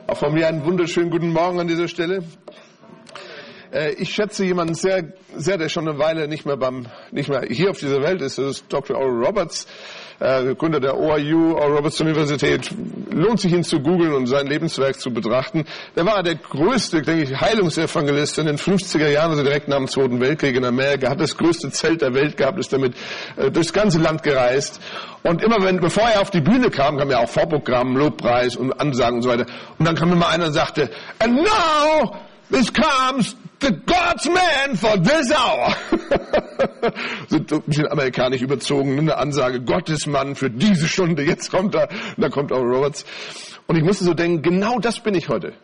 Auch von mir einen wunderschönen guten Morgen an dieser Stelle. Ich schätze jemanden sehr, sehr, der schon eine Weile nicht mehr hier auf dieser Welt ist. Das ist Dr. Oral Roberts, Gründer der ORU, Oral Roberts Universität. Lohnt sich, ihn zu googeln und sein Lebenswerk zu betrachten. Der war der größte, denke ich, Heilungsevangelist in den 50er Jahren, also direkt nach dem Zweiten Weltkrieg in Amerika. Hat das größte Zelt der Welt gehabt, ist damit durchs ganze Land gereist. Und immer bevor er auf die Bühne kam ja auch Vorprogramm, Lobpreis und Ansagen und so weiter. Und dann kam immer einer und sagte, and now this comes the God's man for this hour. So ein bisschen amerikanisch überzogen, eine Ansage, Gottes Mann für diese Stunde, jetzt kommt er, und dann kommt auch Roberts. Und ich musste so denken, genau das bin ich heute.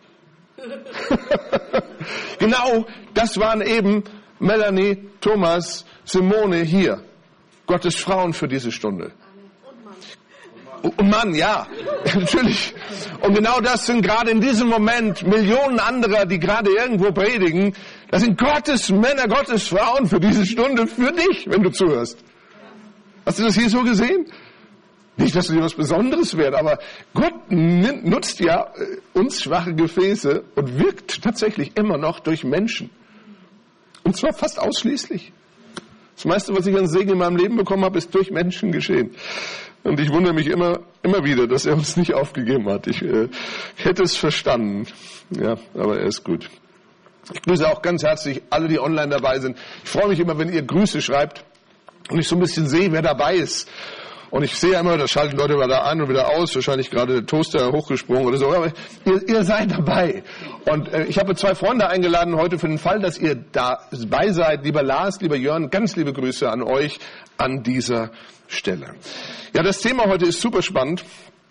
Genau das waren eben Melanie, Thomas, Simone hier. Gottes Frauen für diese Stunde. Und Mann, ja, natürlich. Und genau das sind gerade in diesem Moment Millionen anderer, die gerade irgendwo predigen. Das sind Gottes Männer, Gottes Frauen für diese Stunde, für dich, wenn du zuhörst. Hast du das hier so gesehen? Nicht, dass du dir was Besonderes wert, aber Gott nutzt ja uns schwache Gefäße und wirkt tatsächlich immer noch durch Menschen. Und zwar fast ausschließlich. Das meiste, was ich an Segen in meinem Leben bekommen habe, ist durch Menschen geschehen. Und ich wundere mich immer wieder, dass er uns nicht aufgegeben hat. Ich hätte es verstanden. Ja, aber er ist gut. Ich grüße auch ganz herzlich alle, die online dabei sind. Ich freue mich immer, wenn ihr Grüße schreibt und ich so ein bisschen sehe, wer dabei ist. Und ich sehe immer, da schalten Leute mal da an und wieder aus, wahrscheinlich gerade der Toaster hochgesprungen oder so. Aber ihr seid dabei. Und ich habe 2 Freunde eingeladen heute für den Fall, dass ihr dabei seid. Lieber Lars, lieber Jörn, ganz liebe Grüße an euch an dieser Stelle. Ja, das Thema heute ist super spannend.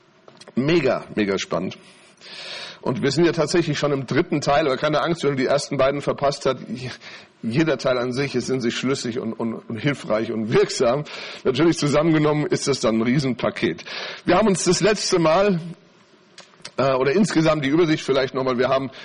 Mega, mega spannend. Und wir sind ja tatsächlich schon im 3. Teil, aber keine Angst, wenn du die ersten beiden verpasst hast. Jeder Teil an sich ist in sich schlüssig und hilfreich und wirksam. Natürlich zusammengenommen ist das dann ein Riesenpaket. Wir haben uns das letzte Mal, oder insgesamt die Übersicht vielleicht nochmal, wir haben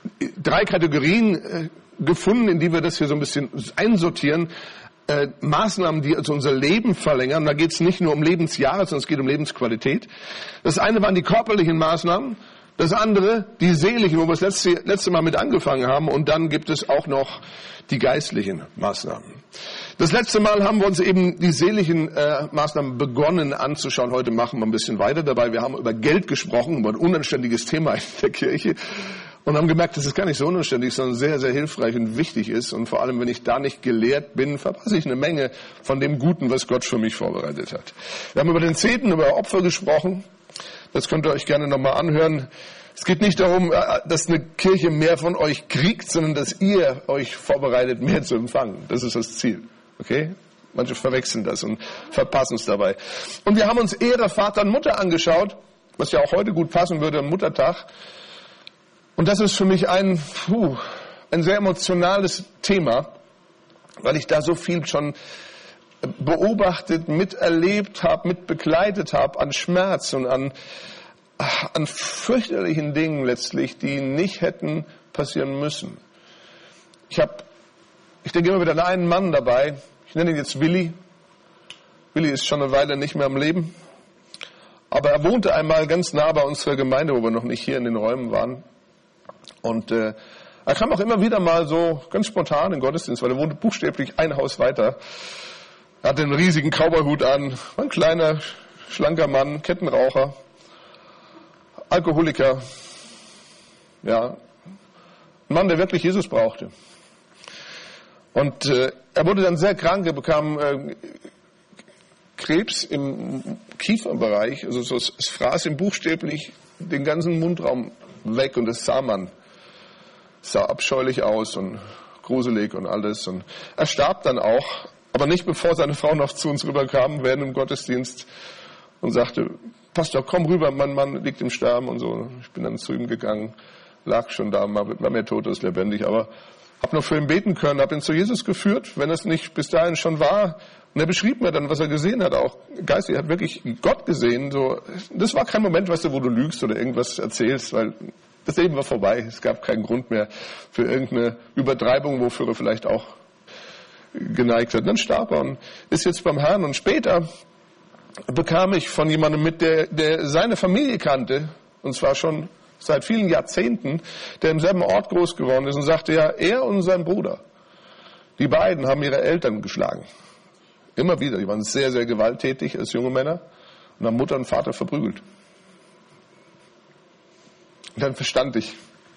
3 Kategorien gefunden, in die wir das hier so ein bisschen einsortieren. Maßnahmen, die also unser Leben verlängern. Da geht es nicht nur um Lebensjahre, sondern es geht um Lebensqualität. Das eine waren die körperlichen Maßnahmen. Das andere, die seelischen, wo wir das letzte Mal mit angefangen haben. Und dann gibt es auch noch die geistlichen Maßnahmen. Das letzte Mal haben wir uns eben die seelischen Maßnahmen begonnen anzuschauen. Heute machen wir ein bisschen weiter dabei. Wir haben über Geld gesprochen, über ein unanständiges Thema in der Kirche. Und haben gemerkt, dass es gar nicht so unanständig, sondern sehr, sehr hilfreich und wichtig ist. Und vor allem, wenn ich da nicht gelehrt bin, verpasse ich eine Menge von dem Guten, was Gott für mich vorbereitet hat. Wir haben über den Zehnten, über Opfer gesprochen. Das könnt ihr euch gerne nochmal anhören. Es geht nicht darum, dass eine Kirche mehr von euch kriegt, sondern dass ihr euch vorbereitet, mehr zu empfangen. Das ist das Ziel. Okay? Manche verwechseln das und verpassen es dabei. Und wir haben uns Ehre Vater und Mutter angeschaut, was ja auch heute gut passen würde am Muttertag. Und das ist für mich ein sehr emotionales Thema, weil ich da so viel schon beobachtet, miterlebt habe, mitbegleitet habe an Schmerz und an fürchterlichen Dingen letztlich, die nicht hätten passieren müssen. Ich denke immer wieder an einen Mann dabei, ich nenne ihn jetzt Willi. Willi ist schon eine Weile nicht mehr am Leben, aber er wohnte einmal ganz nah bei unserer Gemeinde, wo wir noch nicht hier in den Räumen waren. Und er kam auch immer wieder mal so ganz spontan in den Gottesdienst, weil er wohnte buchstäblich ein Haus weiter. Er hatte einen riesigen Cowboyhut an, war ein kleiner, schlanker Mann, Kettenraucher, Alkoholiker. Ja, ein Mann, der wirklich Jesus brauchte. Und er wurde dann sehr krank, er bekam Krebs im Kieferbereich, also so, es fraß ihm buchstäblich den ganzen Mundraum weg und das sah man. Sah abscheulich aus und gruselig und alles. Und er starb dann auch, aber nicht bevor seine Frau noch zu uns rüberkam, während im Gottesdienst und sagte, Pastor, komm rüber, mein Mann liegt im Sterben und so. Ich bin dann zu ihm gegangen, lag schon da, war mehr tot als lebendig, aber habe noch für ihn beten können, habe ihn zu Jesus geführt, wenn es nicht bis dahin schon war. Und er beschrieb mir dann, was er gesehen hat, auch geistig, er hat wirklich Gott gesehen. So, das war kein Moment, weißt du, wo du lügst oder irgendwas erzählst, weil das Leben war vorbei. Es gab keinen Grund mehr für irgendeine Übertreibung, wofür er vielleicht auch geneigt hat. Und dann starb er und ist jetzt beim Herrn. Und später bekam ich von jemandem mit, der seine Familie kannte, und zwar schon seit vielen Jahrzehnten, der im selben Ort groß geworden ist und sagte, ja, er und sein Bruder, die beiden haben ihre Eltern geschlagen. Immer wieder. Die waren sehr, sehr gewalttätig als junge Männer und haben Mutter und Vater verprügelt. Und dann verstand ich,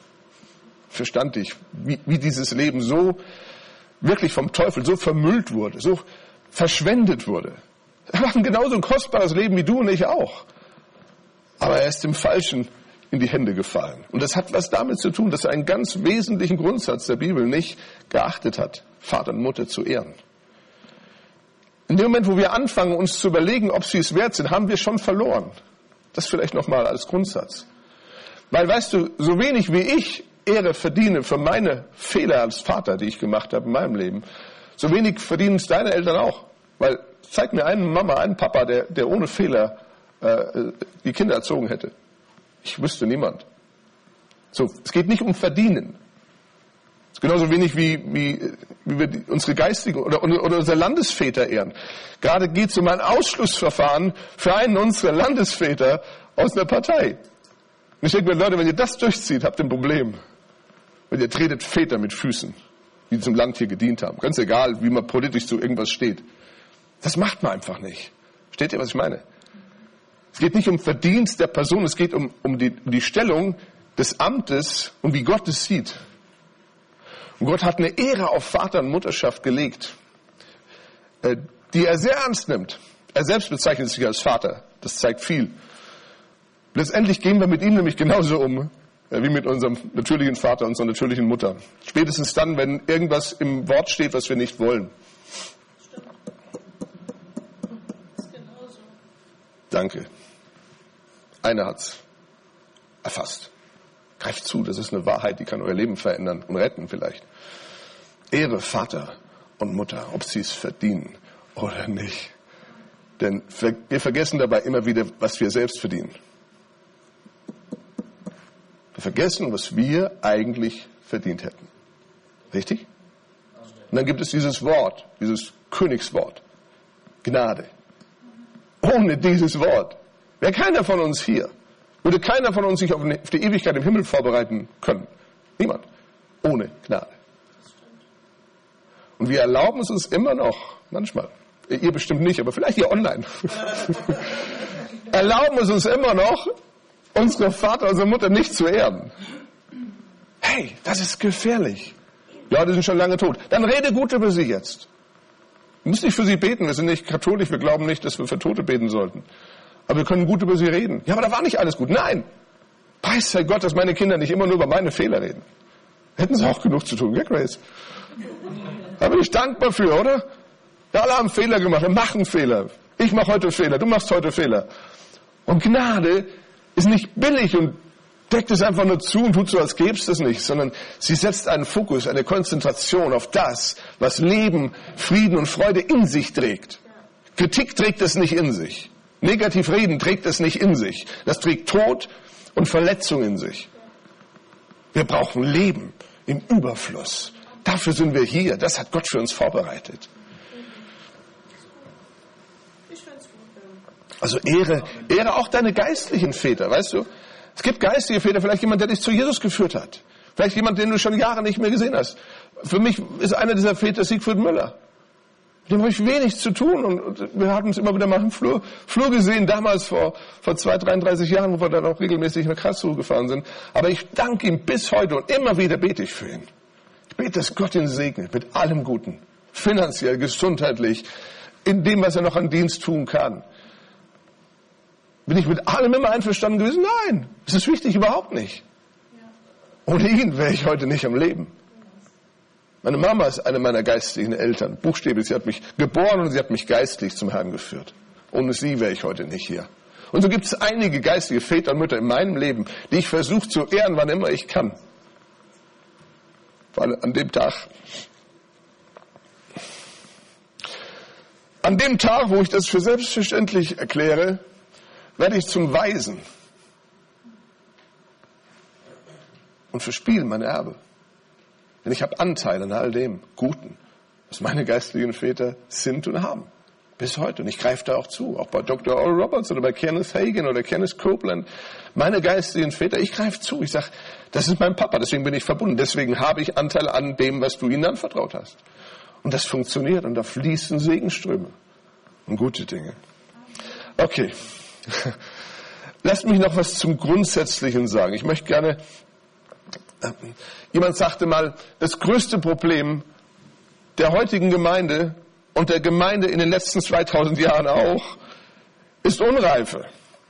wie dieses Leben so wirklich vom Teufel so vermüllt wurde, so verschwendet wurde. Er war ein genauso kostbares Leben wie du und ich auch. Aber er ist dem Falschen in die Hände gefallen. Und das hat was damit zu tun, dass er einen ganz wesentlichen Grundsatz der Bibel nicht geachtet hat, Vater und Mutter zu ehren. In dem Moment, wo wir anfangen, uns zu überlegen, ob sie es wert sind, haben wir schon verloren. Das vielleicht nochmal als Grundsatz. Weil, weißt du, so wenig wie ich Ehre verdiene für meine Fehler als Vater, die ich gemacht habe in meinem Leben, so wenig verdienen es deine Eltern auch. Weil, zeig mir einen Mama, einen Papa, der ohne Fehler die Kinder erzogen hätte. Ich wüsste niemand. So, es geht nicht um Verdienen. Es ist genauso wenig wie wir unsere geistigen oder unsere Landesväter ehren. Gerade geht es um ein Ausschlussverfahren für einen unserer Landesväter aus einer Partei. Und ich denke mir, Leute, wenn ihr das durchzieht, habt ihr ein Problem. Weil ihr tretet Väter mit Füßen, die diesem Land hier gedient haben. Ganz egal, wie man politisch zu irgendwas steht. Das macht man einfach nicht. Versteht ihr, was ich meine? Es geht nicht um Verdienst der Person, es geht um die Stellung des Amtes und wie Gott es sieht. Und Gott hat eine Ehre auf Vater und Mutterschaft gelegt, die er sehr ernst nimmt. Er selbst bezeichnet sich als Vater. Das zeigt viel. Letztendlich gehen wir mit ihm nämlich genauso um, wie mit unserem natürlichen Vater und unserer natürlichen Mutter. Spätestens dann, wenn irgendwas im Wort steht, was wir nicht wollen. Danke. Einer hat's erfasst. Greift zu, das ist eine Wahrheit, die kann euer Leben verändern und retten vielleicht. Ehre Vater und Mutter, ob sie es verdienen oder nicht. Denn wir vergessen dabei immer wieder, was wir selbst verdienen. Wir vergessen, was wir eigentlich verdient hätten. Richtig? Und dann gibt es dieses Wort, dieses Königswort. Gnade. Ohne dieses Wort wäre keiner von uns hier. Würde keiner von uns sich auf die Ewigkeit im Himmel vorbereiten können. Niemand. Ohne Gnade. Und wir erlauben es uns immer noch, manchmal, ihr bestimmt nicht, aber vielleicht ihr online, erlauben es uns immer noch, unsere Vater, unsere Mutter nicht zu ehren. Hey, das ist gefährlich. Die Leute sind schon lange tot. Dann rede gut über sie jetzt. Du musst nicht für sie beten, wir sind nicht katholisch, wir glauben nicht, dass wir für Tote beten sollten. Aber wir können gut über sie reden. Ja, aber da war nicht alles gut. Nein! Preis sei Gott, dass meine Kinder nicht immer nur über meine Fehler reden. Hätten sie auch genug zu tun, gell, Grace? Da bin ich dankbar für, oder? Ja, alle haben Fehler gemacht, wir machen Fehler. Ich mache heute Fehler, du machst heute Fehler. Und Gnade ist nicht billig und deckt es einfach nur zu und tut so, als gäbe es das nicht, sondern sie setzt einen Fokus, eine Konzentration auf das, was Leben, Frieden und Freude in sich trägt. Kritik trägt es nicht in sich. Negativ reden trägt es nicht in sich. Das trägt Tod und Verletzung in sich. Wir brauchen Leben im Überfluss. Dafür sind wir hier. Das hat Gott für uns vorbereitet. Also Ehre auch deine geistlichen Väter, weißt du? Es gibt geistige Väter, vielleicht jemand, der dich zu Jesus geführt hat. Vielleicht jemand, den du schon Jahre nicht mehr gesehen hast. Für mich ist einer dieser Väter Siegfried Müller. Mit dem habe ich wenig zu tun und wir haben uns immer wieder mal im Flur gesehen, damals vor 33 Jahren, wo wir dann auch regelmäßig nach Karlsruhe gefahren sind. Aber ich danke ihm bis heute und immer wieder bete ich für ihn. Ich bete, dass Gott ihn segnet mit allem Guten. Finanziell, gesundheitlich, in dem, was er noch an Dienst tun kann. Bin ich mit allem immer einverstanden gewesen? Nein, das ist wichtig, überhaupt nicht. Ohne ihn wäre ich heute nicht am Leben. Meine Mama ist eine meiner geistlichen Eltern. Buchstäblich, sie hat mich geboren und sie hat mich geistlich zum Herrn geführt. Ohne sie wäre ich heute nicht hier. Und so gibt es einige geistige Väter und Mütter in meinem Leben, die ich versuche zu ehren, wann immer ich kann. Weil an dem Tag, wo ich das für selbstverständlich erkläre, werde ich zum Weisen und verspiele mein Erbe. Denn ich habe Anteil an all dem Guten, was meine geistlichen Väter sind und haben. Bis heute. Und ich greife da auch zu. Auch bei Dr. Oral Roberts oder bei Kenneth Hagin oder Kenneth Copeland. Meine geistigen Väter, ich greife zu. Ich sage, das ist mein Papa, deswegen bin ich verbunden. Deswegen habe ich Anteil an dem, was du ihnen anvertraut hast. Und das funktioniert und da fließen Segenströme und gute Dinge. Okay. Lasst mich noch was zum Grundsätzlichen sagen. Ich möchte gerne, jemand sagte mal, das größte Problem der heutigen Gemeinde und der Gemeinde in den letzten 2000 Jahren auch, ist Unreife.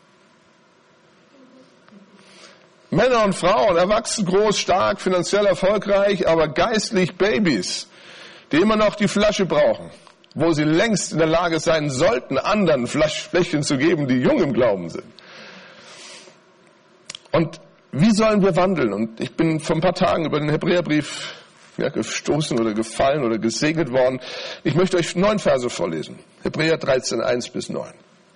Männer und Frauen, erwachsen, groß, stark, finanziell erfolgreich, aber geistlich Babys, die immer noch die Flasche brauchen, wo sie längst in der Lage sein sollten, anderen Fläschchen zu geben, die jung im Glauben sind. Und wie sollen wir wandeln? Und ich bin vor ein paar Tagen über den Hebräerbrief gestoßen oder gefallen oder gesegnet worden. Ich möchte euch 9 Verse vorlesen. Hebräer 13, 1 bis 9.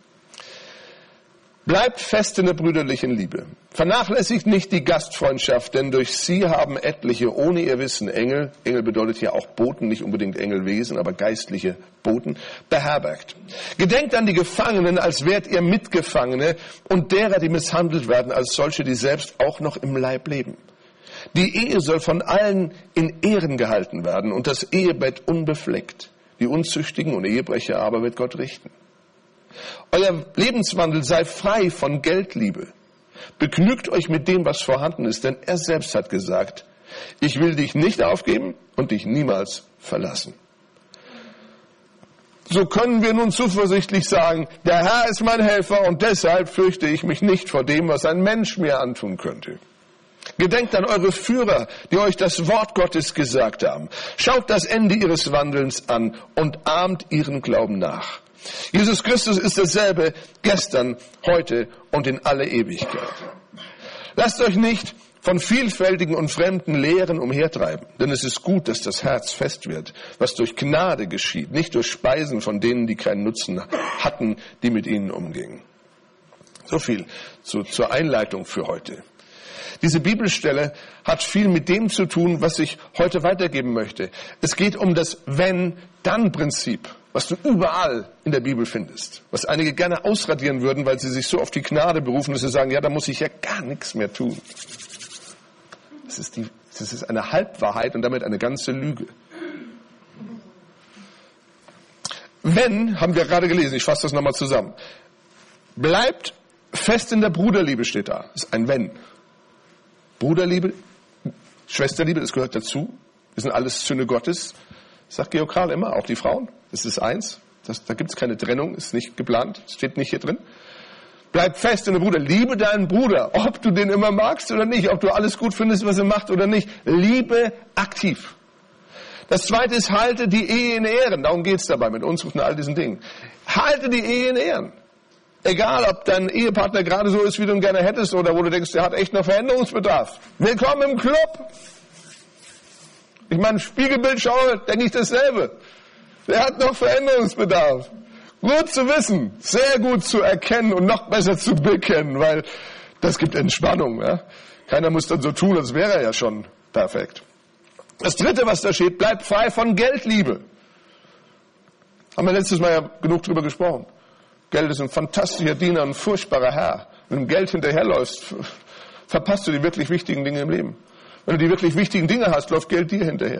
Bleibt fest in der brüderlichen Liebe. Vernachlässigt nicht die Gastfreundschaft, denn durch sie haben etliche ohne ihr Wissen Engel bedeutet hier auch Boten, nicht unbedingt Engelwesen, aber geistliche Boten, beherbergt. Gedenkt an die Gefangenen, als wärt ihr Mitgefangene und derer, die misshandelt werden, als solche, die selbst auch noch im Leib leben. Die Ehe soll von allen in Ehren gehalten werden und das Ehebett unbefleckt. Die Unzüchtigen und Ehebrecher aber wird Gott richten. Euer Lebenswandel sei frei von Geldliebe. Begnügt euch mit dem, was vorhanden ist, denn er selbst hat gesagt, ich will dich nicht aufgeben und dich niemals verlassen. So können wir nun zuversichtlich sagen, der Herr ist mein Helfer und deshalb fürchte ich mich nicht vor dem, was ein Mensch mir antun könnte. Gedenkt an eure Führer, die euch das Wort Gottes gesagt haben. Schaut das Ende ihres Wandelns an und ahmt ihren Glauben nach. Jesus Christus ist dasselbe gestern, heute und in alle Ewigkeit. Lasst euch nicht von vielfältigen und fremden Lehren umhertreiben, denn es ist gut, dass das Herz fest wird, was durch Gnade geschieht, nicht durch Speisen von denen, die keinen Nutzen hatten, die mit ihnen umgingen. So viel zur Einleitung für heute. Diese Bibelstelle hat viel mit dem zu tun, was ich heute weitergeben möchte. Es geht um das Wenn-Dann-Prinzip, was du überall in der Bibel findest. Was einige gerne ausradieren würden, weil sie sich so auf die Gnade berufen, dass sie sagen, ja, da muss ich ja gar nichts mehr tun. Das ist eine Halbwahrheit und damit eine ganze Lüge. Wenn, haben wir gerade gelesen, ich fasse das nochmal zusammen. Bleibt fest in der Bruderliebe, steht da. Das ist ein Wenn. Bruderliebe, Schwesterliebe, das gehört dazu. Wir sind alles Söhne Gottes. Sagt Georg Kral immer, auch die Frauen. Das ist eins. Da gibt es keine Trennung, ist nicht geplant, steht nicht hier drin. Bleib fest in der Bruder. Liebe deinen Bruder, ob du den immer magst oder nicht, ob du alles gut findest, was er macht oder nicht. Liebe aktiv. Das zweite ist, halte die Ehe in Ehren. Darum geht es dabei mit Unzucht und all diesen Dingen. Halte die Ehe in Ehren. Egal, ob dein Ehepartner gerade so ist, wie du ihn gerne hättest, oder wo du denkst, der hat echt noch Veränderungsbedarf. Willkommen im Club. Ich meine, Spiegelbild schaue, denke ich dasselbe. Der hat noch Veränderungsbedarf. Gut zu wissen, sehr gut zu erkennen und noch besser zu bekennen, weil das gibt Entspannung. Ja? Keiner muss dann so tun, als wäre er ja schon perfekt. Das dritte, was da steht, bleibt frei von Geldliebe. Haben wir letztes Mal ja genug drüber gesprochen. Geld ist ein fantastischer Diener, ein furchtbarer Herr. Wenn du dem Geld hinterherläufst, verpasst du die wirklich wichtigen Dinge im Leben. Wenn du die wirklich wichtigen Dinge hast, läuft Geld dir hinterher.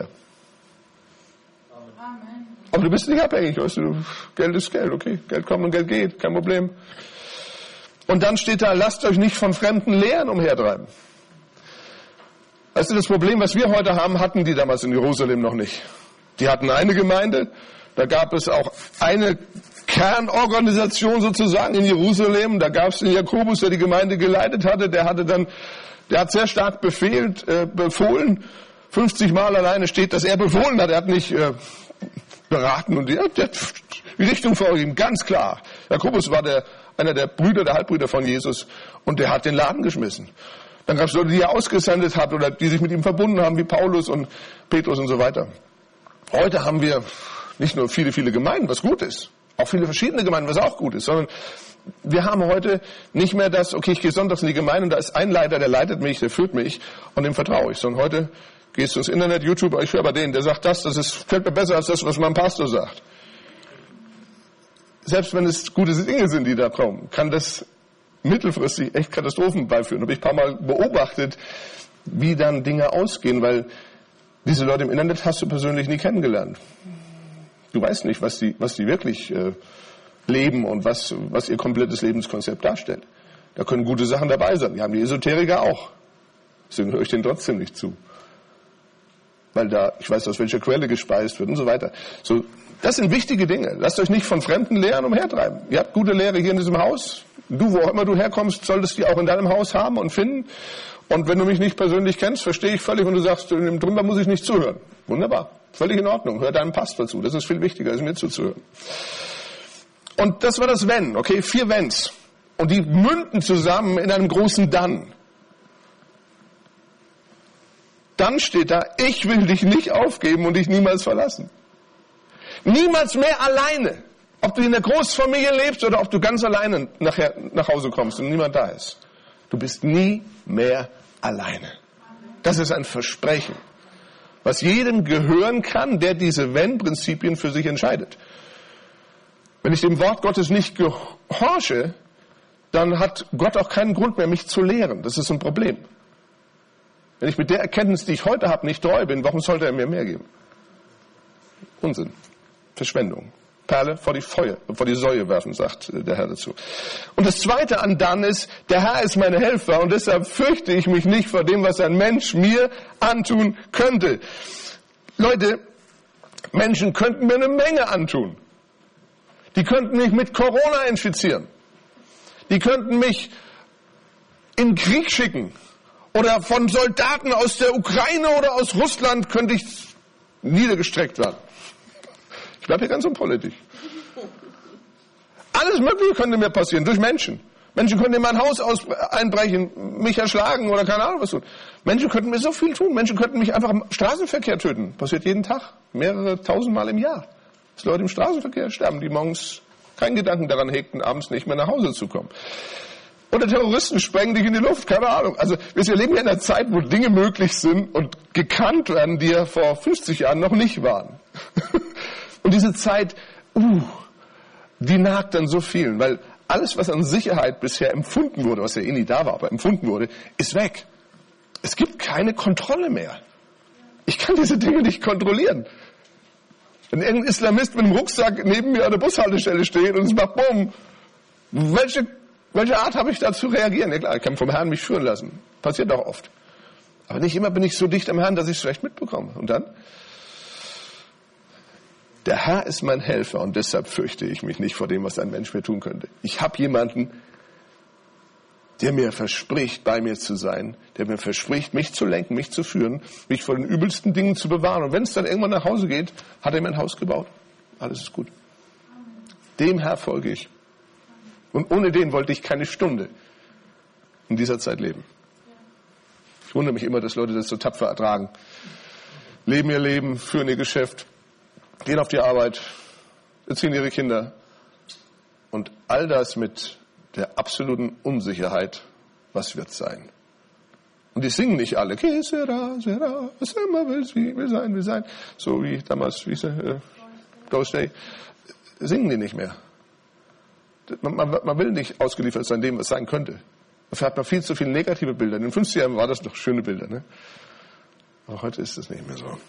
Amen. Aber du bist nicht abhängig, weißt du, Geld ist Geld, okay. Geld kommt und Geld geht, kein Problem. Und dann steht da, lasst euch nicht von fremden Lehren umhertreiben. Weißt du, das Problem, was wir heute haben, hatten die damals in Jerusalem noch nicht. Die hatten eine Gemeinde, da gab es auch eine Kernorganisation sozusagen in Jerusalem. Da gab es den Jakobus, der die Gemeinde geleitet hatte. Der hat sehr stark befohlen. 50 Mal alleine steht, dass er befohlen hat. Er hat nicht beraten und der hat die Richtung vorgegeben, ganz klar. Jakobus war einer der Brüder, der Halbbrüder von Jesus und der hat den Laden geschmissen. Dann gab es Leute, die er ausgesendet hat oder die sich mit ihm verbunden haben, wie Paulus und Petrus und so weiter. Heute haben wir nicht nur viele, viele Gemeinden, was gut ist. Auch viele verschiedene Gemeinden, was auch gut ist, sondern wir haben heute nicht mehr das, okay, ich gehe sonntags in die Gemeinde und da ist ein Leiter, der leitet mich, der führt mich und dem vertraue ich. Sondern heute gehst du ins Internet, YouTube, ich höre bei denen, der sagt das fällt mir besser als das, was mein Pastor sagt. selbst wenn es gute Dinge sind, die da kommen, kann das mittelfristig echt Katastrophen beiführen. Habe ich ein paar Mal beobachtet, wie dann Dinge ausgehen, weil diese Leute im Internet hast du persönlich nie kennengelernt. Du weißt nicht, was die wirklich leben und was ihr komplettes Lebenskonzept darstellt. Da können gute Sachen dabei sein. Die haben die Esoteriker auch. Deswegen höre ich denen trotzdem nicht zu. Weil da, ich weiß, aus welcher Quelle gespeist wird und so weiter. So, das sind wichtige Dinge. Lasst euch nicht von fremden Lehren umhertreiben. Ihr habt gute Lehre hier in diesem Haus. Du, wo auch immer du herkommst, solltest die auch in deinem Haus haben und finden. Und wenn du mich nicht persönlich kennst, verstehe ich völlig und du sagst, drüber muss ich nicht zuhören. Wunderbar. Völlig in Ordnung. Hör deinem Pastor zu. Das ist viel wichtiger, als mir zuzuhören. Und das war das Wenn. Okay, 4 Wenns. Und die münden zusammen in einem großen Dann. Dann steht da, ich will dich nicht aufgeben und dich niemals verlassen. Niemals mehr alleine. Ob du in der Großfamilie lebst oder ob du ganz alleine nachher nach Hause kommst und niemand da ist. Du bist nie mehr alleine. Das ist ein Versprechen, was jedem gehören kann, der diese Wenn-Prinzipien für sich entscheidet. Wenn ich dem Wort Gottes nicht gehorche, dann hat Gott auch keinen Grund mehr, mich zu lehren. Das ist ein Problem. Wenn ich mit der Erkenntnis, die ich heute habe, nicht treu bin, warum sollte er mir mehr geben? Unsinn. Verschwendung. Perle vor die Säue werfen, sagt der Herr dazu. Und das Zweite an dann ist, der Herr ist mein Helfer und deshalb fürchte ich mich nicht vor dem, was ein Mensch mir antun könnte. Leute, Menschen könnten mir eine Menge antun. Die könnten mich mit Corona infizieren. Die könnten mich in Krieg schicken. Oder von Soldaten aus der Ukraine oder aus Russland könnte ich niedergestreckt werden. Ich bleibe hier ganz unpolitisch. Alles Mögliche könnte mir passieren, durch Menschen. Menschen könnten in mein Haus einbrechen, mich erschlagen oder keine Ahnung was tun. Menschen könnten mir so viel tun. Menschen könnten mich einfach im Straßenverkehr töten. Passiert jeden Tag, mehrere tausendmal im Jahr. Dass Leute im Straßenverkehr sterben, die morgens keinen Gedanken daran hegten, abends nicht mehr nach Hause zu kommen. Oder Terroristen sprengen dich in die Luft, keine Ahnung. Also wir leben ja in einer Zeit, wo Dinge möglich sind und gekannt werden, die ja vor 50 Jahren noch nicht waren. Und diese Zeit, die nagt dann so vielen, weil alles, was an Sicherheit bisher empfunden wurde, was ja nie da war, aber empfunden wurde, ist weg. Es gibt keine Kontrolle mehr. Ich kann diese Dinge nicht kontrollieren. Wenn irgendein Islamist mit einem Rucksack neben mir an der Bushaltestelle steht und es macht Bumm, welche Art habe ich da zu reagieren? Ja klar, ich kann vom Herrn mich führen lassen. Passiert auch oft. Aber nicht immer bin ich so dicht am Herrn, dass ich es schlecht mitbekomme. Und dann? Der Herr ist mein Helfer und deshalb fürchte ich mich nicht vor dem, was ein Mensch mir tun könnte. Ich habe jemanden, der mir verspricht, bei mir zu sein, der mir verspricht, mich zu lenken, mich zu führen, mich vor den übelsten Dingen zu bewahren. Und wenn es dann irgendwann nach Hause geht, hat er mir ein Haus gebaut. Alles ist gut. Dem Herr folge ich. Und ohne den wollte ich keine Stunde in dieser Zeit leben. Ich wundere mich immer, dass Leute das so tapfer ertragen. Leben ihr Leben, führen ihr Geschäft, gehen auf die Arbeit, erziehen ihre Kinder. Und all das mit der absoluten Unsicherheit, was wird sein. Und die singen nicht alle, que sera, was immer will sein. So wie damals, Ghost Day. Singen die nicht mehr. Man will nicht ausgeliefert sein dem, was sein könnte. Dafür hat man viel zu viele negative Bilder. In den 50er Jahren war das noch schöne Bilder. Ne? Aber heute ist es nicht mehr so.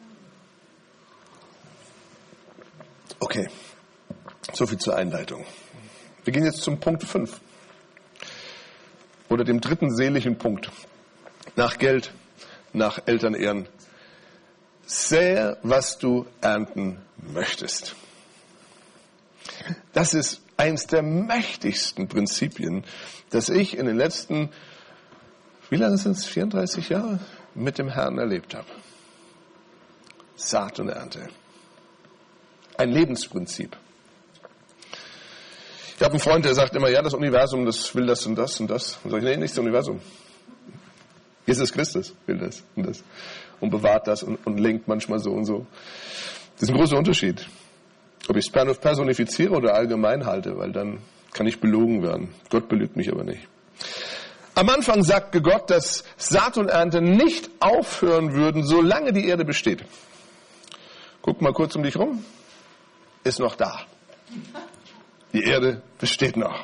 Okay, so viel zur Einleitung. Wir gehen jetzt zum Punkt 5. Oder dem dritten seelischen Punkt. Nach Geld, nach Elternehren. Sähe, was du ernten möchtest. Das ist eines der mächtigsten Prinzipien, das ich in den letzten, wie lange sind es, 34 Jahre, mit dem Herrn erlebt habe. Saat und Ernte. Ein Lebensprinzip. Ich habe einen Freund, der sagt immer, ja, das Universum, das will das und das und das. Und sage ich, nee, nicht das Universum. Jesus Christus will das und das. Und bewahrt das und lenkt manchmal so und so. Das ist ein großer Unterschied. Ob ich es personifiziere oder allgemein halte, weil dann kann ich belogen werden. Gott belügt mich aber nicht. Am Anfang sagte Gott, dass Saat und Ernte nicht aufhören würden, solange die Erde besteht. Guck mal kurz um dich rum. Ist noch da. Die Erde besteht noch.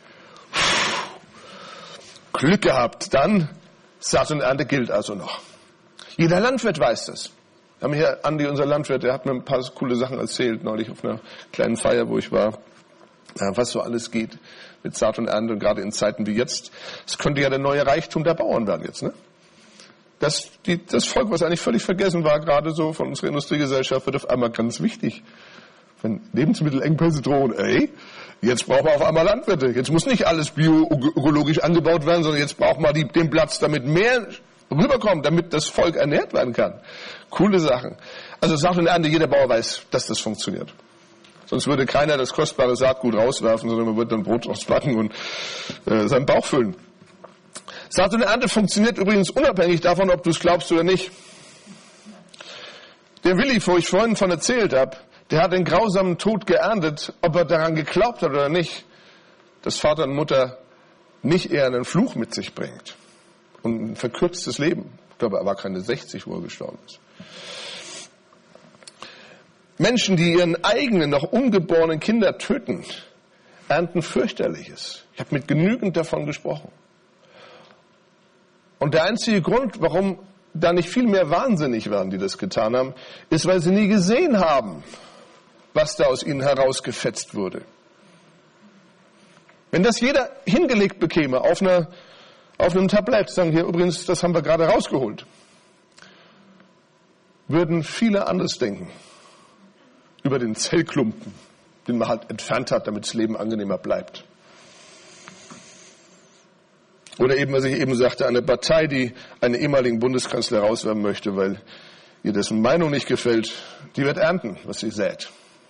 Glück gehabt, dann Saat und Ernte gilt also noch. Jeder Landwirt weiß das. Wir haben hier Andi, unser Landwirt, der hat mir ein paar coole Sachen erzählt, neulich auf einer kleinen Feier, wo ich war, was so alles geht mit Saat und Ernte und gerade in Zeiten wie jetzt. Es könnte ja der neue Reichtum der Bauern werden jetzt, ne? Das Volk, was eigentlich völlig vergessen war, gerade so von unserer Industriegesellschaft, wird auf einmal ganz wichtig. Wenn Lebensmittelengpässe drohen, jetzt brauchen wir auf einmal Landwirte. Jetzt muss nicht alles biologisch angebaut werden, sondern jetzt braucht man den Platz, damit mehr rüberkommt, damit das Volk ernährt werden kann. Coole Sachen. Also Saat und Ernte, jeder Bauer weiß, dass das funktioniert. Sonst würde keiner das kostbare Saatgut rauswerfen, sondern man würde dann Brot draus backen und seinen Bauch füllen. Saat und Ernte funktioniert übrigens unabhängig davon, ob du es glaubst oder nicht. Der Willi, wo ich vorhin von erzählt habe, der hat den grausamen Tod geerntet, ob er daran geglaubt hat oder nicht, dass Vater und Mutter nicht eher einen Fluch mit sich bringt und ein verkürztes Leben. Ich glaube, er war keine 60, wo er gestorben ist. Menschen, die ihren eigenen, noch ungeborenen Kinder töten, ernten fürchterliches. Ich habe mit genügend davon gesprochen. Und der einzige Grund, warum da nicht viel mehr wahnsinnig waren, die das getan haben, ist, weil sie nie gesehen haben, was da aus ihnen herausgefetzt wurde. Wenn das jeder hingelegt bekäme auf einem Tablett, sagen hier übrigens, das haben wir gerade rausgeholt, würden viele anders denken über den Zellklumpen, den man halt entfernt hat, damit das Leben angenehmer bleibt. Oder eben, was ich eben sagte, eine Partei, die einen ehemaligen Bundeskanzler rauswerfen möchte, weil ihr dessen Meinung nicht gefällt, die wird ernten, was sie sät.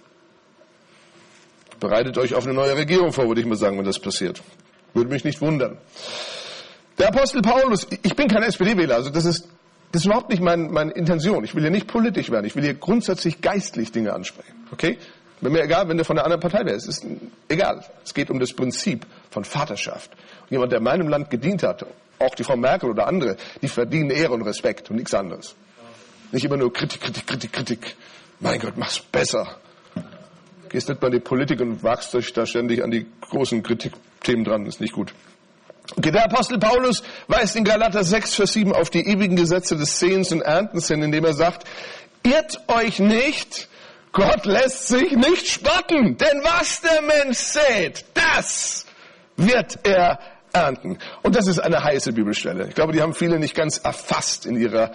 Bereitet euch auf eine neue Regierung vor, würde ich mal sagen, wenn das passiert. Würde mich nicht wundern. Der Apostel Paulus, ich bin kein SPD-Wähler, also das ist überhaupt nicht meine Intention. Ich will hier nicht politisch werden, ich will hier grundsätzlich geistlich Dinge ansprechen. Okay? Wäre mir egal, wenn du von einer anderen Partei wärst. Es ist egal. Es geht um das Prinzip von Vaterschaft. Und jemand, der meinem Land gedient hat, auch die Frau Merkel oder andere, die verdienen Ehre und Respekt und nichts anderes. Nicht immer nur Kritik. Mein Gott, mach's besser. Gehst nicht bei die Politik und wagst dich da ständig an die großen Kritikthemen dran. Ist nicht gut. Okay, der Apostel Paulus weist in Galater 6, Vers 7 auf die ewigen Gesetze des Säens und Erntens hin, indem er sagt, irrt euch nicht, Gott lässt sich nicht spotten, denn was der Mensch sät, das wird er ernten. Und das ist eine heiße Bibelstelle. Ich glaube, die haben viele nicht ganz erfasst in ihrer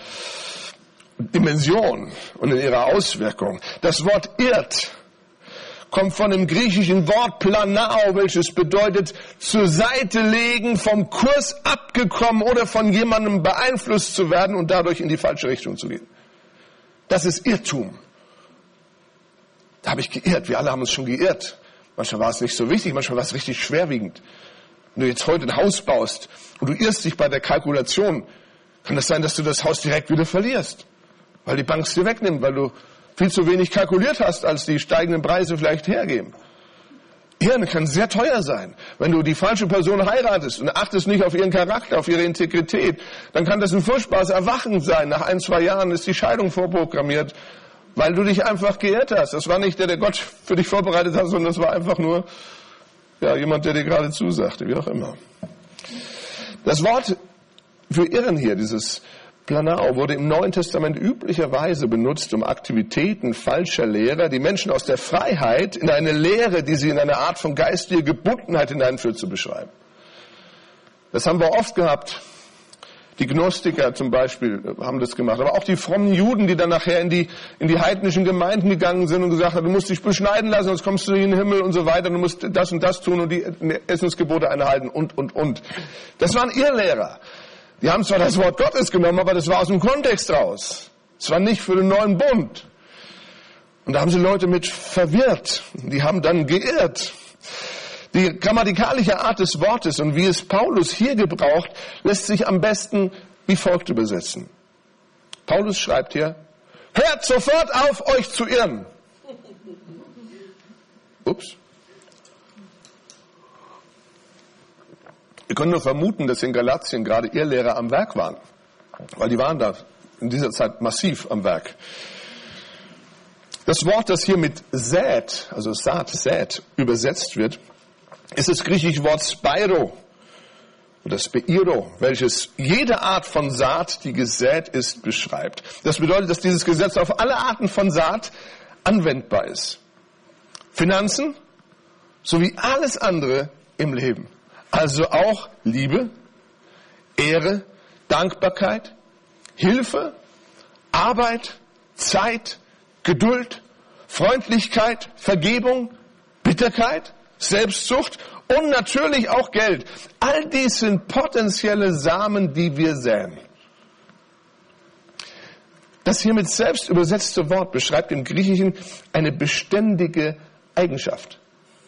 Dimension und in ihrer Auswirkung. Das Wort irrt kommt von dem griechischen Wort planao, welches bedeutet zur Seite legen, vom Kurs abgekommen oder von jemandem beeinflusst zu werden und dadurch in die falsche Richtung zu gehen. Das ist Irrtum. Da habe ich geirrt. Wir alle haben uns schon geirrt. Manchmal war es nicht so wichtig, manchmal war es richtig schwerwiegend. Wenn du jetzt heute ein Haus baust und du irrst dich bei der Kalkulation, kann es sein, dass du das Haus direkt wieder verlierst, weil die Bank es dir wegnimmt, weil du viel zu wenig kalkuliert hast, als die steigenden Preise vielleicht hergeben. Irren kann sehr teuer sein. Wenn du die falsche Person heiratest und achtest nicht auf ihren Charakter, auf ihre Integrität, dann kann das ein furchtbares Erwachen sein. Nach 1-2 Jahren ist die Scheidung vorprogrammiert, weil du dich einfach geirrt hast. Das war nicht der Gott für dich vorbereitet hat, sondern das war einfach nur jemand, der dir gerade zusagte, wie auch immer. Das Wort für Irren hier, dieses Planao, wurde im Neuen Testament üblicherweise benutzt, um Aktivitäten falscher Lehrer, die Menschen aus der Freiheit in eine Lehre, die sie in eine Art von geistiger Gebundenheit hineinführt, zu beschreiben. Das haben wir oft gehabt. Die Gnostiker zum Beispiel haben das gemacht, aber auch die frommen Juden, die dann nachher in die heidnischen Gemeinden gegangen sind und gesagt haben, du musst dich beschneiden lassen, sonst kommst du in den Himmel und so weiter, du musst das und das tun und die Essensgebote einhalten und. Das waren Irrlehrer. Die haben zwar das Wort Gottes genommen, aber das war aus dem Kontext raus. Es war nicht für den neuen Bund. Und da haben sie Leute mit verwirrt. Die haben dann geirrt. Die grammatikalische Art des Wortes und wie es Paulus hier gebraucht, lässt sich am besten wie folgt übersetzen. Paulus schreibt hier, hört sofort auf, euch zu irren. Ups. Wir können nur vermuten, dass in Galatien gerade Irrlehrer am Werk waren, weil die waren da in dieser Zeit massiv am Werk. Das Wort, das hier mit sät, also Saat, sät, übersetzt wird, ist das griechische Wort Speiro oder Speiro, welches jede Art von Saat, die gesät ist, beschreibt. Das bedeutet, dass dieses Gesetz auf alle Arten von Saat anwendbar ist. Finanzen sowie alles andere im Leben. Also auch Liebe, Ehre, Dankbarkeit, Hilfe, Arbeit, Zeit, Geduld, Freundlichkeit, Vergebung, Bitterkeit, Selbstsucht und natürlich auch Geld. All dies sind potenzielle Samen, die wir säen. Das hier mit selbst übersetzte Wort beschreibt im Griechischen eine beständige Eigenschaft.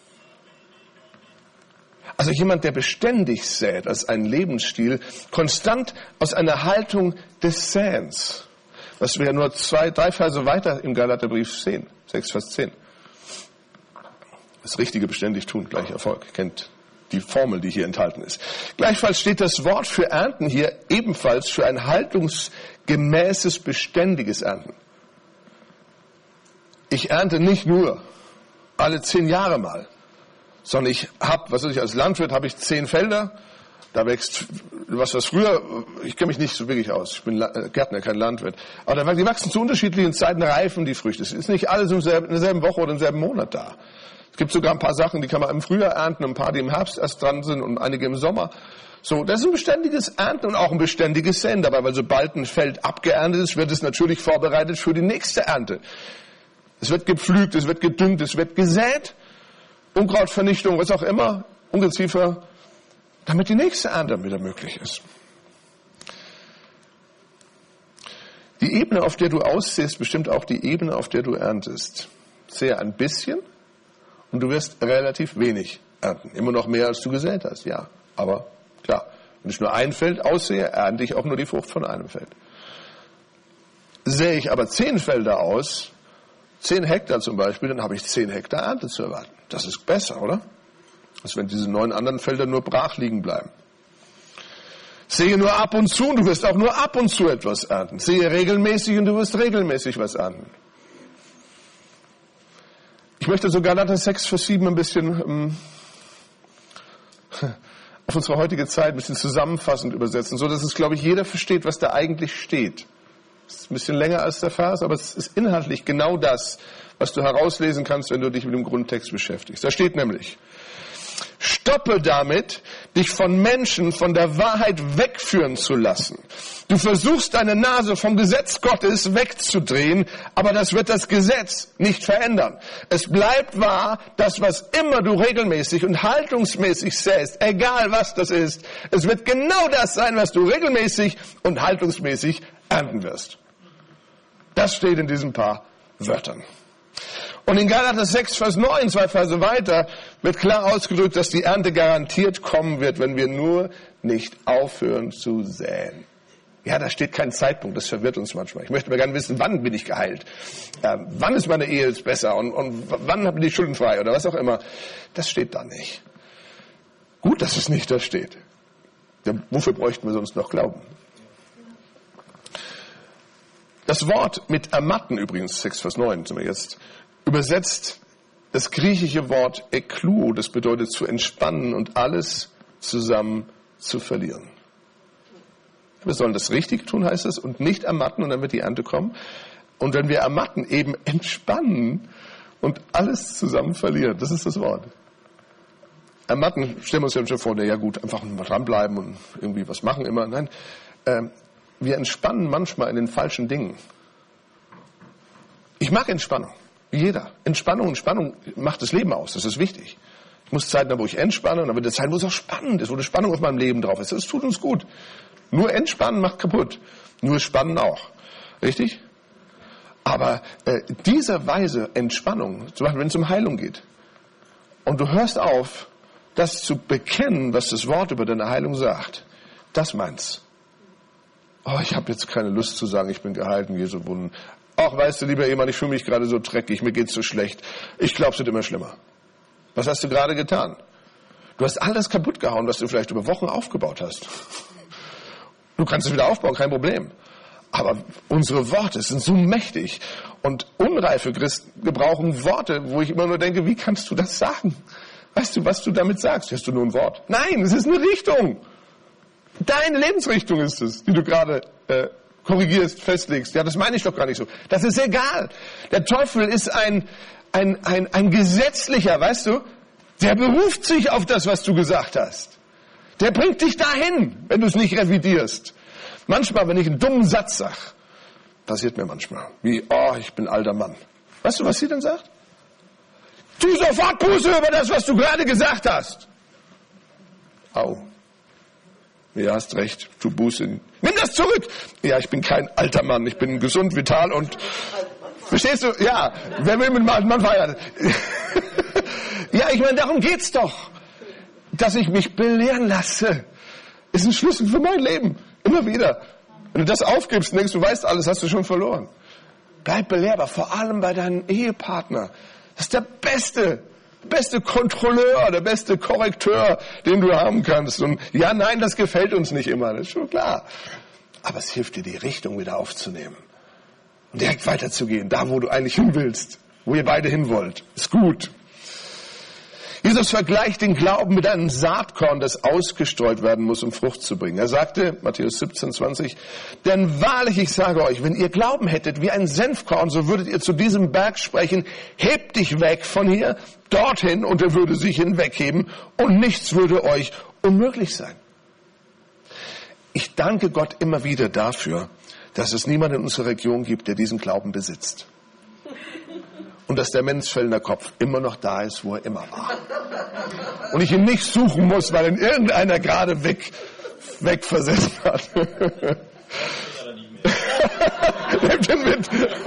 Also jemand, der beständig sät, als ein Lebensstil, konstant aus einer Haltung des Säens. Was wir nur 2, 3 Verse weiter im Galaterbrief sehen, 6 Vers 10. Das Richtige beständig tun, gleich Erfolg. Kennt die Formel, die hier enthalten ist. Gleichfalls steht das Wort für Ernten hier ebenfalls für ein haltungsgemäßes, beständiges Ernten. Ich ernte nicht nur alle 10 Jahre mal, sondern ich habe, als Landwirt habe ich 10 Felder, da wächst, was früher, ich kenne mich nicht so wirklich aus, ich bin Gärtner, kein Landwirt, aber die wachsen zu unterschiedlichen Zeiten, reifen die Früchte. Es ist nicht alles in derselben Woche oder im selben Monat da. Es gibt sogar ein paar Sachen, die kann man im Frühjahr ernten, ein paar, die im Herbst erst dran sind und einige im Sommer. So, das ist ein beständiges Ernten und auch ein beständiges Säen dabei, weil sobald ein Feld abgeerntet ist, wird es natürlich vorbereitet für die nächste Ernte. Es wird gepflügt, es wird gedüngt, es wird gesät, Unkrautvernichtung, was auch immer, Ungeziefer, damit die nächste Ernte wieder möglich ist. Die Ebene, auf der du aussäst, bestimmt auch die Ebene, auf der du erntest. Sähe ein bisschen und du wirst relativ wenig ernten. Immer noch mehr, als du gesät hast, ja. Aber klar, wenn ich nur ein Feld aussehe, ernte ich auch nur die Frucht von einem Feld. Sähe ich aber 10 Felder aus, 10 Hektar zum Beispiel, dann habe ich 10 Hektar Ernte zu erwarten. Das ist besser, oder? Als wenn diese 9 anderen Felder nur brach liegen bleiben. Sehe nur ab und zu und du wirst auch nur ab und zu etwas ernten. Sehe regelmäßig und du wirst regelmäßig was ernten. Ich möchte so Galater 6, Vers 7 ein bisschen auf unsere heutige Zeit ein bisschen zusammenfassend übersetzen, so dass es, glaube ich, jeder versteht, was da eigentlich steht. Es ist ein bisschen länger als der Vers, aber es ist inhaltlich genau das, was du herauslesen kannst, wenn du dich mit dem Grundtext beschäftigst. Da steht nämlich: Stoppe damit, dich von Menschen von der Wahrheit wegführen zu lassen. Du versuchst deine Nase vom Gesetz Gottes wegzudrehen, aber das wird das Gesetz nicht verändern. Es bleibt wahr, das, was immer du regelmäßig und haltungsmäßig säst, egal was das ist, es wird genau das sein, was du regelmäßig und haltungsmäßig ernten wirst. Das steht in diesen paar Wörtern. Und in Galater 6, Vers 9, 2 Verse weiter, wird klar ausgedrückt, dass die Ernte garantiert kommen wird, wenn wir nur nicht aufhören zu säen. Ja, da steht kein Zeitpunkt, das verwirrt uns manchmal. Ich möchte mal gerne wissen, wann bin ich geheilt? Wann ist meine Ehe jetzt besser? Und wann habe ich Schulden frei? Oder was auch immer. Das steht da nicht. Gut, dass es nicht da steht. Ja, wofür bräuchten wir sonst noch Glauben? Das Wort mit ermatten übrigens, 6 Vers 9 sind wir jetzt, übersetzt das griechische Wort ekluo, das bedeutet zu entspannen und alles zusammen zu verlieren. Wir sollen das richtig tun, heißt es, und nicht ermatten, und dann wird die Ernte kommen. Und wenn wir ermatten, eben entspannen und alles zusammen verlieren. Das ist das Wort. Ermatten, stellen wir uns ja schon vor, ja gut, einfach mal dranbleiben und irgendwie was machen immer. Nein, wir entspannen manchmal in den falschen Dingen. Ich mag Entspannung, wie jeder. Entspannung macht das Leben aus, das ist wichtig. Ich muss Zeiten haben, wo ich entspanne, und dann wird es Zeiten, wo es auch spannend ist, wo eine Spannung auf meinem Leben drauf ist. Das tut uns gut. Nur Entspannen macht kaputt. Nur Spannen auch. Richtig? Aber diese Weise Entspannung, zum Beispiel wenn es um Heilung geht, und du hörst auf, das zu bekennen, was das Wort über deine Heilung sagt, das meint's. Oh, ich habe jetzt keine Lust zu sagen, ich bin geheilt in Jesu Wunden. Ach, weißt du, lieber Ehemann, ich fühle mich gerade so dreckig, mir geht's so schlecht. Ich glaube, es wird immer schlimmer. Was hast du gerade getan? Du hast all das kaputt gehauen, was du vielleicht über Wochen aufgebaut hast. Du kannst es wieder aufbauen, kein Problem. Aber unsere Worte sind so mächtig. Und unreife Christen gebrauchen Worte, wo ich immer nur denke, wie kannst du das sagen? Weißt du, was du damit sagst? Hast du nur ein Wort? Nein, es ist eine Richtung. Deine Lebensrichtung ist es, die du gerade korrigierst, festlegst. Ja, das meine ich doch gar nicht so. Das ist egal. Der Teufel ist ein Gesetzlicher, weißt du? Der beruft sich auf das, was du gesagt hast. Der bringt dich dahin, wenn du es nicht revidierst. Manchmal, wenn ich einen dummen Satz sage, passiert mir manchmal, wie, ich bin alter Mann. Weißt du, was sie dann sagt? Tu sofort Buße über das, was du gerade gesagt hast. Au. Ja, hast recht, tu Buße. Nimm das zurück. Ja, ich bin kein alter Mann, ich bin gesund, vital und... Verstehst du? Ja, wer will mit einem alten Mann verheiratet? Ja, ich meine, darum geht's doch. Dass ich mich belehren lasse, ist ein Schlüssel für mein Leben. Immer wieder. Wenn du das aufgibst und denkst, du weißt alles, hast du schon verloren. Bleib belehrbar, vor allem bei deinem Ehepartner. Das ist der beste Kontrolleur, der beste Korrekteur, den du haben kannst. Und ja, nein, das gefällt uns nicht immer, das ist schon klar. Aber es hilft dir, die Richtung wieder aufzunehmen. Und direkt weiterzugehen, da wo du eigentlich hin willst, wo ihr beide hin wollt. Ist gut. Jesus vergleicht den Glauben mit einem Saatkorn, das ausgestreut werden muss, um Frucht zu bringen. Er sagte, Matthäus 17,20, denn wahrlich, ich sage euch, wenn ihr Glauben hättet wie ein Senfkorn, so würdet ihr zu diesem Berg sprechen, hebt dich weg von hier, dorthin, und er würde sich hinwegheben und nichts würde euch unmöglich sein. Ich danke Gott immer wieder dafür, dass es niemanden in unserer Region gibt, der diesen Glauben besitzt. Und dass der Menschfelder Kopf immer noch da ist, wo er immer war. Und ich ihn nicht suchen muss, weil ihn irgendeiner gerade wegversetzt hat. Nehmt ihn mit.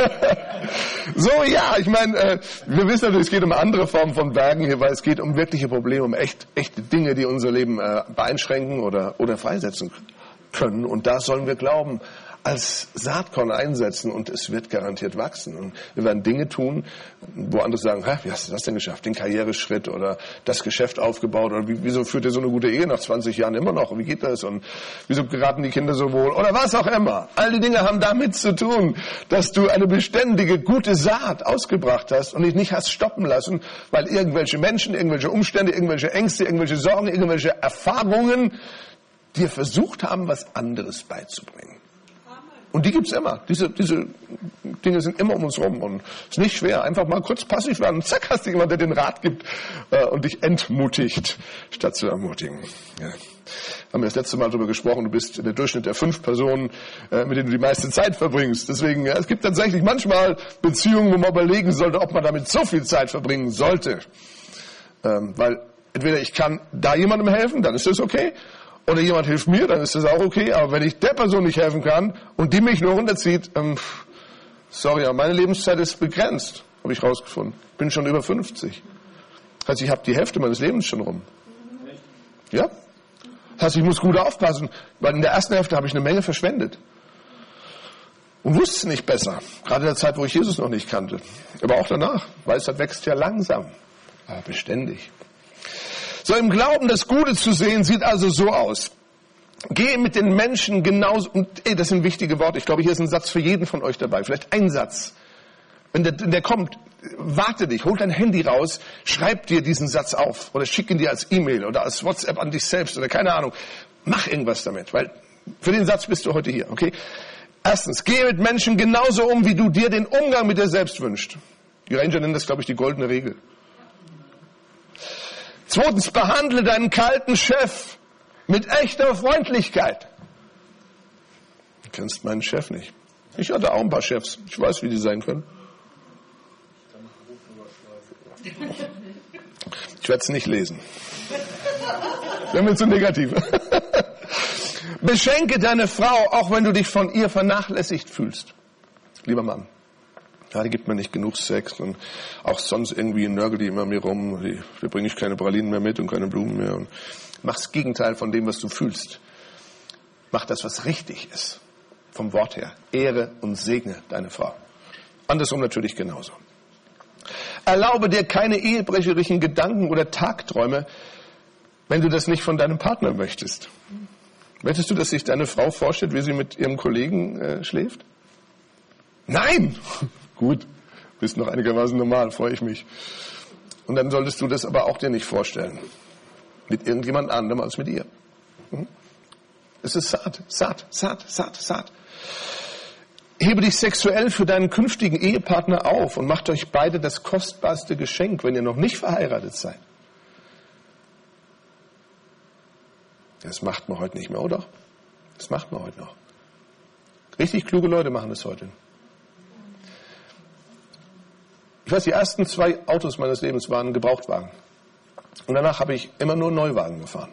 So, ja, ich meine, wir wissen natürlich, es geht um andere Formen von Bergen hier, weil es geht um wirkliche Probleme, um echte Dinge, die unser Leben beeinschränken oder freisetzen können. Und da sollen wir glauben, als Saatkorn einsetzen und es wird garantiert wachsen. Und wir werden Dinge tun, wo andere sagen, wie hast du das denn geschafft? Den Karriereschritt oder das Geschäft aufgebaut oder wieso führt ihr so eine gute Ehe nach 20 Jahren immer noch? Wie geht das? Und wieso geraten die Kinder so wohl? Oder was auch immer. All die Dinge haben damit zu tun, dass du eine beständige, gute Saat ausgebracht hast und dich nicht hast stoppen lassen, weil irgendwelche Menschen, irgendwelche Umstände, irgendwelche Ängste, irgendwelche Sorgen, irgendwelche Erfahrungen dir versucht haben, was anderes beizubringen. Und die gibt's immer. Diese Dinge sind immer um uns rum. Und es ist nicht schwer. Einfach mal kurz passiv werden. Und zack, hast du jemanden, der den Rat gibt und dich entmutigt, statt zu ermutigen. Ja. Haben wir das letzte Mal darüber gesprochen. Du bist der Durchschnitt der 5 Personen, mit denen du die meiste Zeit verbringst. Deswegen, es gibt tatsächlich manchmal Beziehungen, wo man überlegen sollte, ob man damit so viel Zeit verbringen sollte. Weil entweder ich kann da jemandem helfen, dann ist das okay. Oder jemand hilft mir, dann ist das auch okay. Aber wenn ich der Person nicht helfen kann und die mich nur runterzieht, sorry, aber meine Lebenszeit ist begrenzt, habe ich rausgefunden. Bin schon über 50. Das heißt, ich habe die Hälfte meines Lebens schon rum. Ja? Das heißt, ich muss gut aufpassen, weil in der ersten Hälfte habe ich eine Menge verschwendet. Und wusste es nicht besser. Gerade in der Zeit, wo ich Jesus noch nicht kannte. Aber auch danach. Weisheit wächst ja langsam, aber beständig. So, im Glauben das Gute zu sehen, sieht also so aus. Gehe mit den Menschen genauso, und das sind wichtige Worte, ich glaube, hier ist ein Satz für jeden von euch dabei, vielleicht ein Satz. Wenn der kommt, warte dich, hol dein Handy raus, schreib dir diesen Satz auf oder schick ihn dir als E-Mail oder als WhatsApp an dich selbst oder keine Ahnung. Mach irgendwas damit, weil für den Satz bist du heute hier, okay? Erstens, gehe mit Menschen genauso um, wie du dir den Umgang mit dir selbst wünschst. Die Ranger nennen das, glaube ich, die goldene Regel. Zweitens, behandle deinen kalten Chef mit echter Freundlichkeit. Du kennst meinen Chef nicht. Ich hatte auch ein paar Chefs. Ich weiß, wie die sein können. Ich werde es nicht lesen. Wäre mir zu negativ. Beschenke deine Frau, auch wenn du dich von ihr vernachlässigt fühlst. Lieber Mann. Ja, die gibt mir nicht genug Sex und auch sonst irgendwie nörgelt die immer mir rum. Da bringe ich keine Pralinen mehr mit und keine Blumen mehr. Und mach das Gegenteil von dem, was du fühlst. Mach das, was richtig ist. Vom Wort her. Ehre und segne deine Frau. Andersrum natürlich genauso. Erlaube dir keine ehebrecherischen Gedanken oder Tagträume, wenn du das nicht von deinem Partner möchtest. Möchtest du, dass sich deine Frau vorstellt, wie sie mit ihrem Kollegen schläft? Nein! Gut, bist noch einigermaßen normal, freue ich mich. Und dann solltest du das aber auch dir nicht vorstellen. Mit irgendjemand anderem als mit ihr. Es ist Saat. Hebe dich sexuell für deinen künftigen Ehepartner auf und macht euch beide das kostbarste Geschenk, wenn ihr noch nicht verheiratet seid. Das macht man heute nicht mehr, oder? Das macht man heute noch. Richtig kluge Leute machen das heute. Ich weiß, die ersten 2 Autos meines Lebens waren Gebrauchtwagen. Und danach habe ich immer nur Neuwagen gefahren.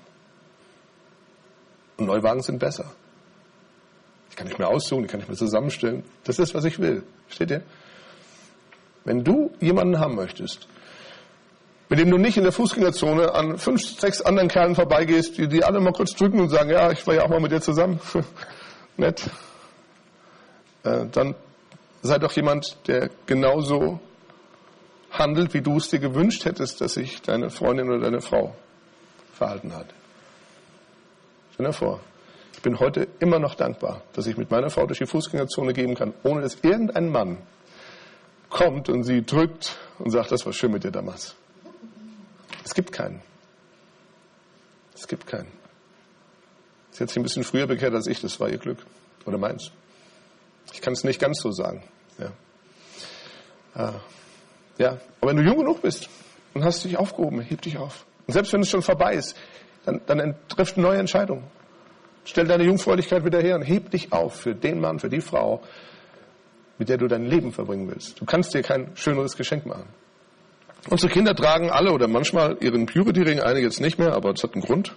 Und Neuwagen sind besser. Ich kann nicht mehr aussuchen, ich kann nicht mehr zusammenstellen. Das ist, was ich will. Versteht ihr? Wenn du jemanden haben möchtest, mit dem du nicht in der Fußgängerzone an 5, 6 anderen Kerlen vorbeigehst, die alle mal kurz drücken und sagen, ja, ich war ja auch mal mit dir zusammen. Nett. Dann sei doch jemand, der genauso handelt, wie du es dir gewünscht hättest, dass sich deine Freundin oder deine Frau verhalten hat. Stell dir vor, ich bin heute immer noch dankbar, dass ich mit meiner Frau durch die Fußgängerzone gehen kann, ohne dass irgendein Mann kommt und sie drückt und sagt, das war schön mit dir damals. Es gibt keinen. Es gibt keinen. Sie hat sich ein bisschen früher bekehrt als ich, das war ihr Glück. Oder meins. Ich kann es nicht ganz so sagen. Ja, aber wenn du jung genug bist und hast dich aufgehoben, heb dich auf. Und selbst wenn es schon vorbei ist, dann trifft eine neue Entscheidung. Stell deine Jungfräulichkeit wieder her und heb dich auf für den Mann, für die Frau, mit der du dein Leben verbringen willst. Du kannst dir kein schöneres Geschenk machen. Unsere Kinder tragen alle oder manchmal ihren Purity-Ring, einige jetzt nicht mehr, aber das hat einen Grund.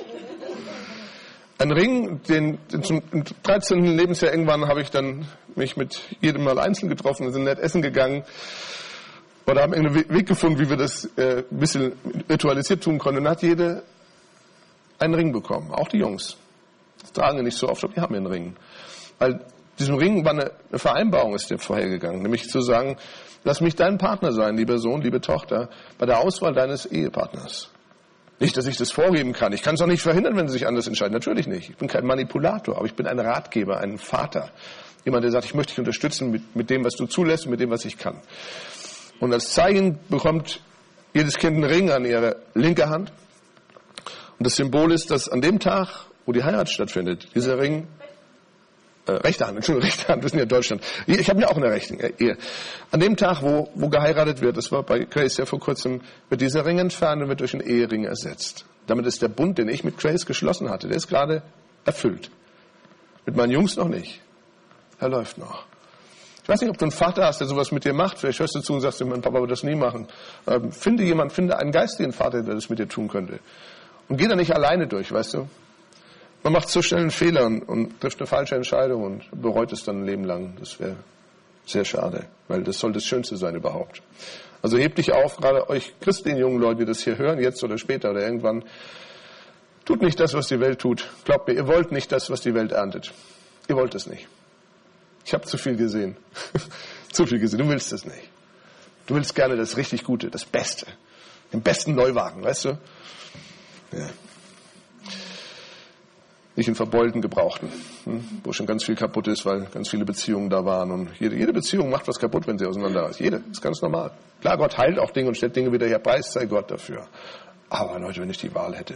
Ein Ring, den zum 13. Lebensjahr irgendwann habe ich dann mich mit jedem mal einzeln getroffen, wir sind nett essen gegangen oder haben einen Weg gefunden, wie wir das ein bisschen ritualisiert tun konnten. Und dann hat jede einen Ring bekommen, auch die Jungs. Das tragen wir nicht so oft, aber die haben einen Ring. Weil diesem Ring war eine Vereinbarung, ist dir vorhergegangen, nämlich zu sagen, lass mich dein Partner sein, lieber Sohn, liebe Tochter, bei der Auswahl deines Ehepartners. Nicht, dass ich das vorgeben kann. Ich kann es auch nicht verhindern, wenn sie sich anders entscheiden. Natürlich nicht. Ich bin kein Manipulator, aber ich bin ein Ratgeber, ein Vater. Jemand, der sagt, ich möchte dich unterstützen mit dem, was du zulässt und mit dem, was ich kann. Und als Zeichen bekommt jedes Kind einen Ring an ihre linke Hand. Und das Symbol ist, dass an dem Tag, wo die Heirat stattfindet, dieser Ring rechte Hand, wir sind ja in Deutschland. Ich habe mir auch eine rechte Ehe. An dem Tag, wo geheiratet wird, das war bei Grace ja vor kurzem, wird dieser Ring entfernt und wird durch einen Ehering ersetzt. Damit ist der Bund, den ich mit Grace geschlossen hatte, der ist gerade erfüllt. Mit meinen Jungs noch nicht. Er läuft noch. Ich weiß nicht, ob du einen Vater hast, der sowas mit dir macht. Vielleicht hörst du zu und sagst, mein Papa wird das nie machen. Finde einen geistigen Vater, der das mit dir tun könnte. Und geh da nicht alleine durch, weißt du. Man macht so schnell einen Fehler und trifft eine falsche Entscheidung und bereut es dann ein Leben lang. Das wäre sehr schade, weil das soll das Schönste sein überhaupt. Also hebt dich auf, gerade euch christlichen jungen Leute, die das hier hören, jetzt oder später oder irgendwann. Tut nicht das, was die Welt tut. Glaubt mir, ihr wollt nicht das, was die Welt erntet. Ihr wollt es nicht. Ich habe zu viel gesehen. Zu viel gesehen. Du willst es nicht. Du willst gerne das richtig Gute, das Beste. Den besten Neuwagen, weißt du? Ja. Nicht in verbeulten Gebrauchten, wo schon ganz viel kaputt ist, weil ganz viele Beziehungen da waren. Und jede Beziehung macht was kaputt, wenn sie auseinanderreißt. Jede, ist ganz normal. Klar, Gott heilt auch Dinge und stellt Dinge wieder her. Preis sei Gott dafür. Aber Leute, wenn ich die Wahl hätte.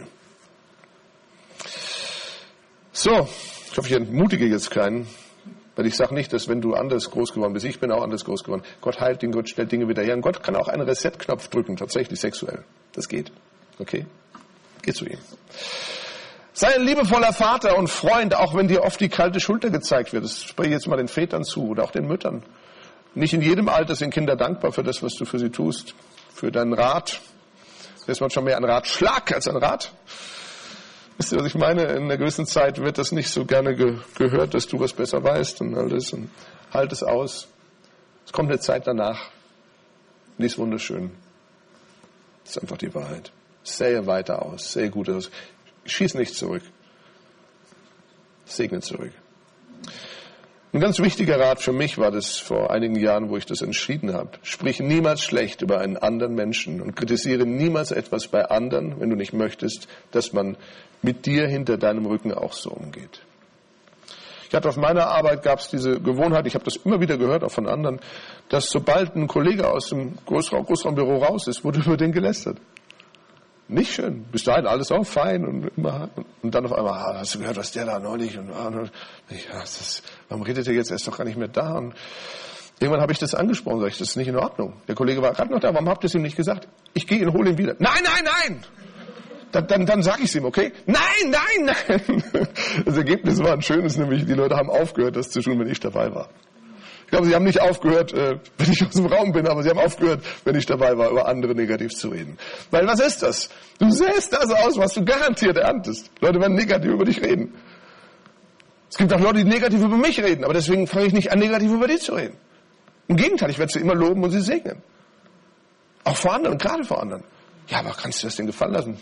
So, ich hoffe, ich entmutige jetzt keinen. Weil ich sage nicht, dass wenn du anders groß geworden bist, ich bin auch anders groß geworden. Gott heilt Dinge, Gott stellt Dinge wieder her. Und Gott kann auch einen Reset-Knopf drücken, tatsächlich sexuell. Das geht. Okay? Geh zu ihm. Sei ein liebevoller Vater und Freund, auch wenn dir oft die kalte Schulter gezeigt wird. Das spreche ich jetzt mal den Vätern zu oder auch den Müttern. Nicht in jedem Alter sind Kinder dankbar für das, was du für sie tust, für deinen Rat. Das ist manchmal mehr ein Ratschlag als ein Rat. Wisst ihr, was ich meine? In einer gewissen Zeit wird das nicht so gerne gehört, dass du was besser weißt und all das. Und halt es aus. Es kommt eine Zeit danach. Die ist wunderschön. Das ist einfach die Wahrheit. Sähe weiter aus, sähe gut aus. Schieß nicht zurück. Segne zurück. Ein ganz wichtiger Rat für mich war das vor einigen Jahren, wo ich das entschieden habe. Sprich niemals schlecht über einen anderen Menschen und kritisiere niemals etwas bei anderen, wenn du nicht möchtest, dass man mit dir hinter deinem Rücken auch so umgeht. Ich hatte auf meiner Arbeit, gab es diese Gewohnheit, ich habe das immer wieder gehört, auch von anderen, dass sobald ein Kollege aus dem Großraumbüro raus ist, wurde über den gelästert. Nicht schön. Bis dahin alles auch fein und immer. Und dann auf einmal, hast du gehört, was der da neulich? Warum redet der jetzt? Er ist doch gar nicht mehr da. Und irgendwann habe ich das angesprochen, sage ich, das ist nicht in Ordnung. Der Kollege war gerade noch da, warum habt ihr es ihm nicht gesagt? Ich gehe und hole ihn wieder. Nein, nein, nein! Dann sage ich es ihm, okay? Nein, nein, nein! Das Ergebnis war ein schönes, nämlich die Leute haben aufgehört, das zu tun, wenn ich dabei war. Ich glaube, sie haben nicht aufgehört, wenn ich aus dem Raum bin, aber sie haben aufgehört, wenn ich dabei war, über andere negativ zu reden. Weil was ist das? Du säst das aus, was du garantiert erntest. Leute werden negativ über dich reden. Es gibt auch Leute, die negativ über mich reden, aber deswegen fange ich nicht an, negativ über die zu reden. Im Gegenteil, ich werde sie immer loben und sie segnen. Auch vor anderen, gerade vor anderen. Ja, aber kannst du das denn gefallen lassen?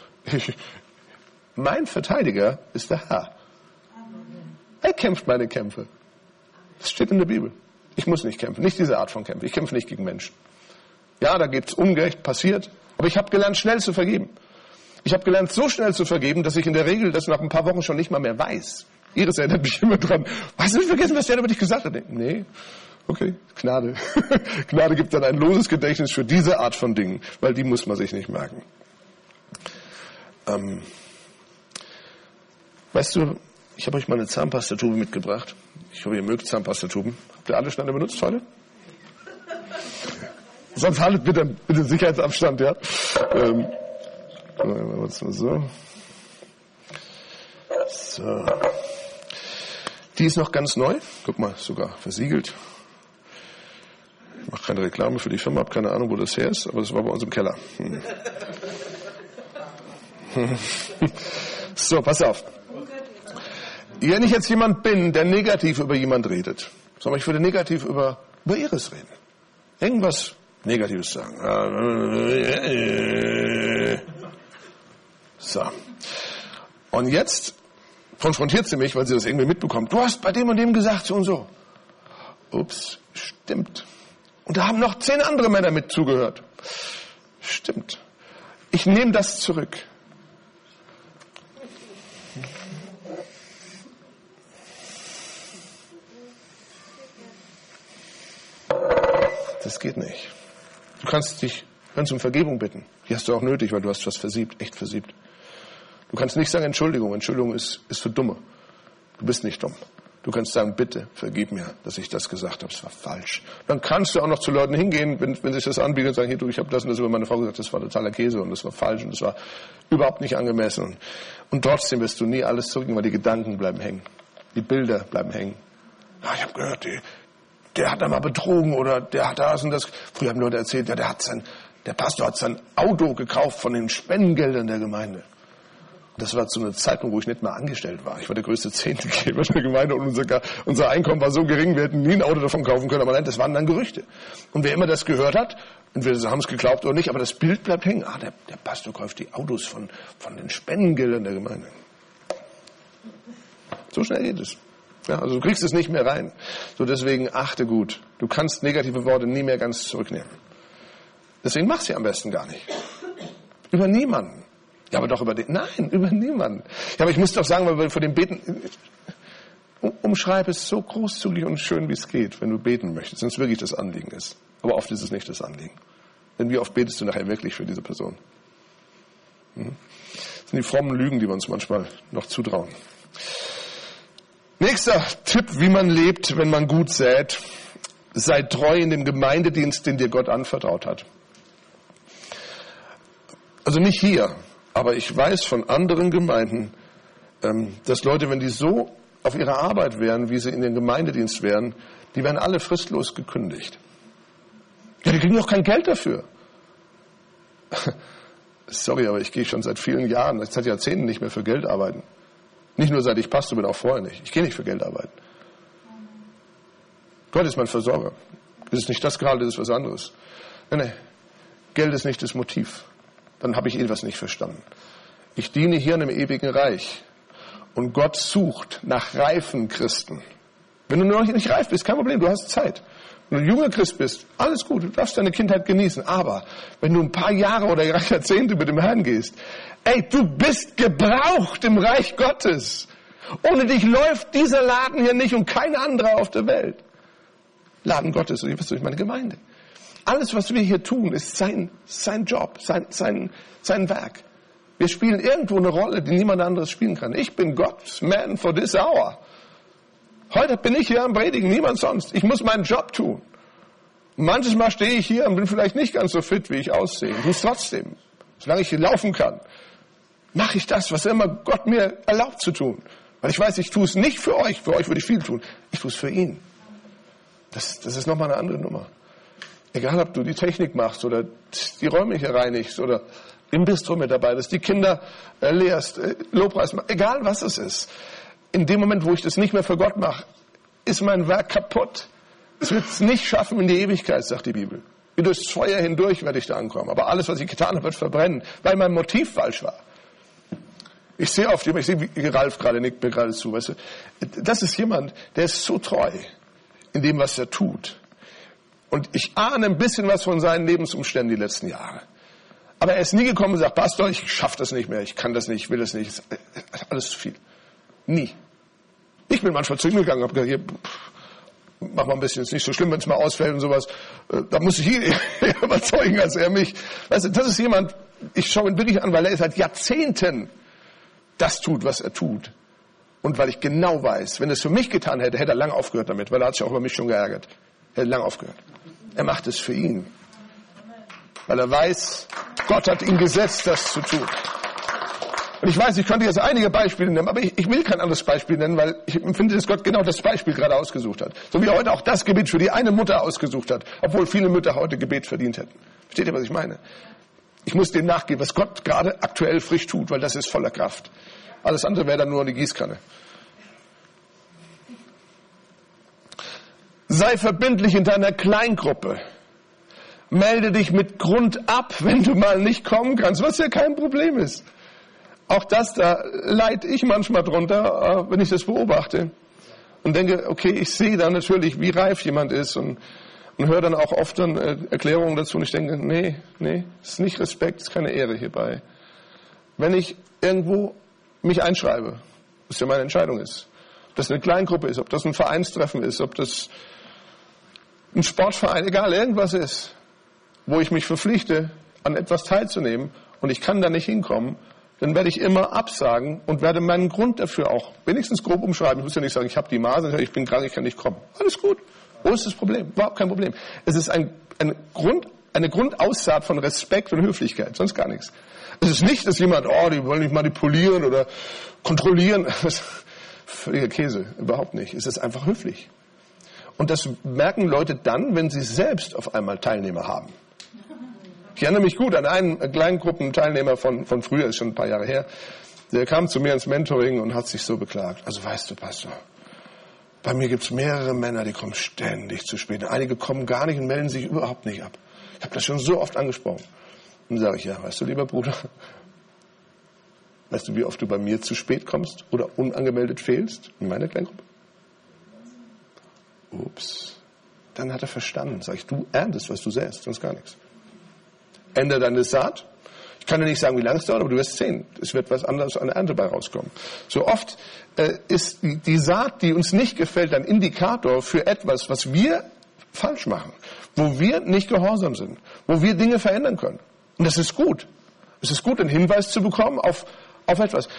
Mein Verteidiger ist der Herr. Er kämpft meine Kämpfe. Das steht in der Bibel. Ich muss nicht kämpfen, nicht diese Art von Kämpfen. Ich kämpfe nicht gegen Menschen. Ja, da gibt's Ungerecht, passiert. Aber ich habe gelernt, schnell zu vergeben. Ich habe gelernt, so schnell zu vergeben, dass ich in der Regel das nach ein paar Wochen schon nicht mal mehr weiß. Iris erinnert mich immer dran. Hast du nicht vergessen, was der über dich gesagt hat? Nee. Okay, Gnade. Gnade gibt dann ein loses Gedächtnis für diese Art von Dingen, weil die muss man sich nicht merken. Weißt du, ich habe euch mal eine Zahnpastatube mitgebracht. Ich hoffe, ihr mögt Zahnpastatuben. Habt ihr alle schon eine benutzt heute? Sonst haltet bitte Sicherheitsabstand, ja. So. Die ist noch ganz neu. Guck mal, sogar versiegelt. Ich mache keine Reklame für die Firma, habe keine Ahnung, wo das her ist, aber das war bei uns im Keller. So, pass auf. Wenn ich jetzt jemand bin, der negativ über jemand redet, sondern ich würde negativ über Iris reden. Irgendwas Negatives sagen. So. Und jetzt konfrontiert sie mich, weil sie das irgendwie mitbekommt. Du hast bei dem und dem gesagt, so und so. Ups, stimmt. Und da haben noch 10 andere Männer mit zugehört. Stimmt. Ich nehme das zurück. Das geht nicht. Du kannst um Vergebung bitten. Die hast du auch nötig, weil du hast was versiebt, echt versiebt. Du kannst nicht sagen Entschuldigung. Entschuldigung ist für Dumme. Du bist nicht dumm. Du kannst sagen, bitte, vergib mir, dass ich das gesagt habe, es war falsch. Dann kannst du auch noch zu Leuten hingehen, wenn sich das anbietet und sagen, hier, du, ich habe das und das über meine Frau gesagt, das war totaler Käse und das war falsch und das war überhaupt nicht angemessen. Und trotzdem wirst du nie alles zurückgehen, weil die Gedanken bleiben hängen. Die Bilder bleiben hängen. Ja, ich habe gehört, der hat da mal betrogen oder der hat das und das. Früher haben Leute erzählt, ja, der Pastor hat sein Auto gekauft von den Spendengeldern der Gemeinde. Das war zu einer Zeitpunkt, wo ich nicht mal angestellt war. Ich war der größte Zehntelgeber der Gemeinde und unser Einkommen war so gering, wir hätten nie ein Auto davon kaufen können. Aber nein, das waren dann Gerüchte. Und wer immer das gehört hat, entweder sie haben es geglaubt oder nicht, aber das Bild bleibt hängen. Ah, der Pastor kauft die Autos von den Spendengeldern der Gemeinde. So schnell geht es. Ja, also du kriegst es nicht mehr rein. So deswegen achte gut. Du kannst negative Worte nie mehr ganz zurücknehmen. Deswegen mach sie am besten gar nicht. Über niemanden. Ja, aber doch über den. Nein, über niemanden. Ja, aber ich muss doch sagen, weil wir vor dem Beten. Umschreibe es so großzügig und schön, wie es geht, wenn du beten möchtest, wenn es wirklich das Anliegen ist. Aber oft ist es nicht das Anliegen. Denn wie oft betest du nachher wirklich für diese Person? Das sind die frommen Lügen, die wir uns manchmal noch zutrauen. Nächster Tipp, wie man lebt, wenn man gut sät. Sei treu in dem Gemeindedienst, den dir Gott anvertraut hat. Also nicht hier, aber ich weiß von anderen Gemeinden, dass Leute, wenn die so auf ihrer Arbeit wären, wie sie in den Gemeindedienst wären, die werden alle fristlos gekündigt. Ja, die kriegen doch kein Geld dafür. Sorry, aber ich gehe schon seit vielen Jahren, seit Jahrzehnten nicht mehr für Geld arbeiten. Nicht nur seit ich Pastor bin, auch vorher nicht. Ich gehe nicht für Geld arbeiten. Gott ist mein Versorger. Das ist nicht das Gehalt, das ist was anderes. Nein. Geld ist nicht das Motiv. Dann habe ich etwas nicht verstanden. Ich diene hier in einem ewigen Reich. Und Gott sucht nach reifen Christen. Wenn du noch nicht reif bist, kein Problem, du hast Zeit. Wenn du ein junger Christ bist, alles gut, du darfst deine Kindheit genießen. Aber wenn du ein paar Jahre oder Jahrzehnte mit dem Herrn gehst, du bist gebraucht im Reich Gottes. Ohne dich läuft dieser Laden hier nicht und kein anderer auf der Welt. Laden Gottes, ihr wisst, durch meine Gemeinde. Alles, was wir hier tun, ist sein Job, sein Werk. Wir spielen irgendwo eine Rolle, die niemand anderes spielen kann. Ich bin God's man for this hour. Heute bin ich hier am Predigen, niemand sonst. Ich muss meinen Job tun. Manches Mal stehe ich hier und bin vielleicht nicht ganz so fit, wie ich aussehe. Ich muss trotzdem, solange ich hier laufen kann, mache ich das, was immer Gott mir erlaubt zu tun. Weil ich weiß, ich tue es nicht für euch würde ich viel tun. Ich tue es für ihn. Das ist nochmal eine andere Nummer. Egal, ob du die Technik machst oder die Räume hier reinigst oder im Bistro mit dabei bist, die Kinder lehrst, Lobpreis machst, egal was es ist. In dem Moment, wo ich das nicht mehr für Gott mache, ist mein Werk kaputt. Es wird es nicht schaffen in die Ewigkeit, sagt die Bibel. Wie durchs Feuer hindurch werde ich da ankommen. Aber alles, was ich getan habe, wird verbrennen, weil mein Motiv falsch war. Ich sehe oft jemanden, ich sehe, wie Ralf gerade nickt mir gerade zu. Weißt du? Das ist jemand, der ist so treu in dem, was er tut. Und ich ahne ein bisschen was von seinen Lebensumständen die letzten Jahre. Aber er ist nie gekommen und sagt, Pastor, ich schaffe das nicht mehr, ich kann das nicht, ich will das nicht, ist alles zu viel. Nie. Ich bin manchmal zu ihm gegangen und habe gesagt, hier, mach mal ein bisschen, ist nicht so schlimm, wenn es mal ausfällt und sowas. Da muss ich ihn überzeugen, als er mich. Weißt du, das ist jemand, ich schaue ihn wirklich an, weil er seit Jahrzehnten das tut, was er tut. Und weil ich genau weiß, wenn er es für mich getan hätte, hätte er lange aufgehört damit, weil er hat sich auch über mich schon geärgert. Er hätte lange aufgehört. Er macht es für ihn. Weil er weiß, Gott hat ihn gesetzt, das zu tun. Und ich weiß, ich könnte jetzt einige Beispiele nennen, aber ich will kein anderes Beispiel nennen, weil ich empfinde, dass Gott genau das Beispiel gerade ausgesucht hat. So wie er heute auch das Gebet für die eine Mutter ausgesucht hat, obwohl viele Mütter heute Gebet verdient hätten. Versteht ihr, was ich meine? Ich muss dem nachgehen, was Gott gerade aktuell frisch tut, weil das ist voller Kraft. Alles andere wäre dann nur eine Gießkanne. Sei verbindlich in deiner Kleingruppe. Melde dich mit Grund ab, wenn du mal nicht kommen kannst, was ja kein Problem ist. Auch das, da leide ich manchmal drunter, wenn ich das beobachte. Und denke, okay, ich sehe dann natürlich, wie reif jemand ist und höre dann auch oft dann Erklärungen dazu. Und ich denke, nee, es ist nicht Respekt, es ist keine Ehre hierbei. Wenn ich irgendwo mich einschreibe, was ja meine Entscheidung ist, ob das eine Kleingruppe ist, ob das ein Vereinstreffen ist, ob das ein Sportverein, egal, irgendwas ist, wo ich mich verpflichte, an etwas teilzunehmen und ich kann da nicht hinkommen, dann werde ich immer absagen und werde meinen Grund dafür auch wenigstens grob umschreiben. Ich muss ja nicht sagen, ich habe die Masern, ich bin krank, ich kann nicht kommen. Alles gut. Wo ist das Problem? Überhaupt kein Problem. Es ist eine Grundaussaat von Respekt und Höflichkeit, sonst gar nichts. Es ist nicht, dass jemand, die wollen mich manipulieren oder kontrollieren. Das ist völliger Käse, überhaupt nicht. Es ist einfach höflich. Und das merken Leute dann, wenn sie selbst auf einmal Teilnehmer haben. Ich erinnere mich gut an einen Kleingruppenteilnehmer von früher, ist schon ein paar Jahre her. Der kam zu mir ins Mentoring und hat sich so beklagt. Also weißt du, Pastor, bei mir gibt es mehrere Männer, die kommen ständig zu spät. Einige kommen gar nicht und melden sich überhaupt nicht ab. Ich habe das schon so oft angesprochen. Und dann sage ich, ja, weißt du, lieber Bruder, weißt du, wie oft du bei mir zu spät kommst oder unangemeldet fehlst in meiner Kleingruppe? Ups. Dann hat er verstanden. Sag ich, du erntest, was du säst, sonst gar nichts. Ändere deine Saat. Ich kann dir nicht sagen, wie lange es dauert, aber du wirst sehen. Es wird was anderes an der Ernte bei rauskommen. So oft ist die Saat, die uns nicht gefällt, ein Indikator für etwas, was wir falsch machen, wo wir nicht gehorsam sind, wo wir Dinge verändern können. Und das ist gut. Es ist gut, einen Hinweis zu bekommen auf etwas.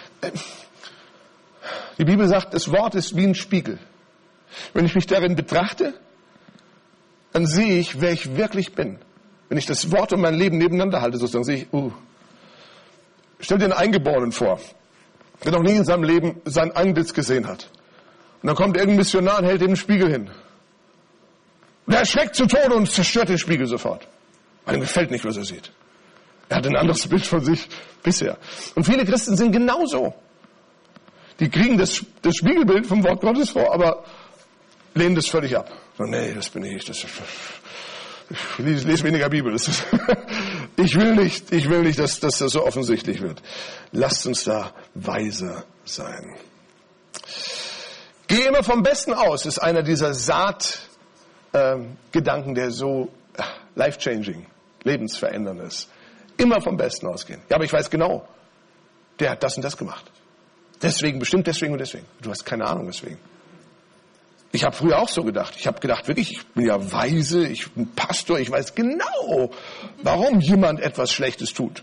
Die Bibel sagt, das Wort ist wie ein Spiegel. Wenn ich mich darin betrachte, dann sehe ich, wer ich wirklich bin. Wenn ich das Wort und mein Leben nebeneinander halte, sozusagen, sehe ich, stell dir einen Eingeborenen vor, der noch nie in seinem Leben sein Antlitz gesehen hat. Und dann kommt irgendein Missionar und hält ihm einen Spiegel hin. Und er erschreckt zu Tode und zerstört den Spiegel sofort. Weil ihm gefällt nicht, was er sieht. Er hat ein anderes Bild von sich bisher. Und viele Christen sind genauso. Die kriegen das Spiegelbild vom Wort Gottes vor, aber lehnen das völlig ab. So, nee, das bin ich. Ich lese weniger Bibel. Ich will nicht, dass das so offensichtlich wird. Lasst uns da weise sein. Geh immer vom Besten aus, ist einer dieser Saatgedanken, der so life-changing, lebensverändernd ist. Immer vom Besten ausgehen. Ja, aber ich weiß genau, der hat das und das gemacht. Deswegen, bestimmt deswegen und deswegen. Du hast keine Ahnung deswegen. Ich habe früher auch so gedacht. Ich habe gedacht, wirklich, ich bin ja weise, ich bin Pastor, ich weiß genau, warum jemand etwas Schlechtes tut.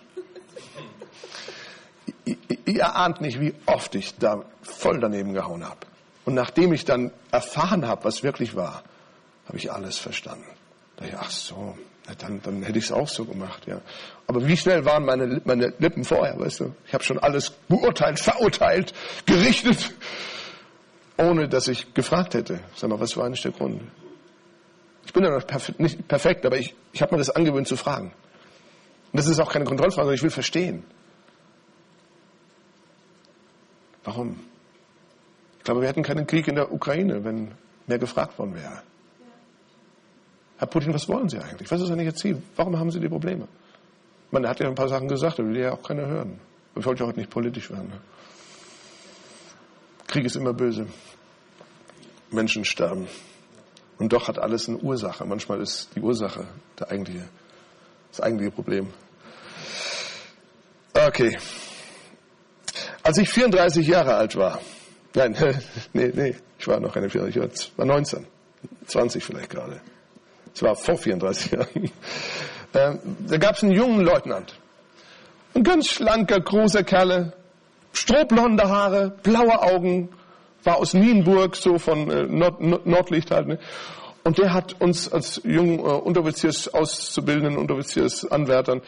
Ihr ahnt nicht, wie oft ich da voll daneben gehauen habe. Und nachdem ich dann erfahren habe, was wirklich war, habe ich alles verstanden. Da dachte ich, ach so, dann hätte ich es auch so gemacht. Ja. Aber wie schnell waren meine Lippen vorher, weißt du? Ich habe schon alles beurteilt, verurteilt, gerichtet, ohne dass ich gefragt hätte. Sag mal, was war eigentlich der Grund? Ich bin ja noch nicht perfekt, aber ich habe mir das angewöhnt zu fragen. Und das ist auch keine Kontrollfrage, sondern ich will verstehen. Warum? Ich glaube, wir hätten keinen Krieg in der Ukraine, wenn mehr gefragt worden wäre. Herr Putin, was wollen Sie eigentlich? Was ist eigentlich Ihr Ziel? Warum haben Sie die Probleme? Man hat ja ein paar Sachen gesagt, aber will ja auch keiner hören. Ich wollte ja heute nicht politisch werden. Ne? Krieg ist immer böse. Menschen sterben. Und doch hat alles eine Ursache. Manchmal ist die Ursache das eigentliche Problem. Okay. Als ich 34 Jahre alt war, nee, ich war noch keine 34, ich war 19, 20 vielleicht gerade. Es war vor 34 Jahren. Da gab es einen jungen Leutnant. Ein ganz schlanker, großer Kerl, strohblonde Haare, blaue Augen, war aus Nienburg, so von Nordlicht halt. Ne? Und der hat uns als jungen Unteroffiziersauszubildenden, Unteroffiziersanwärtern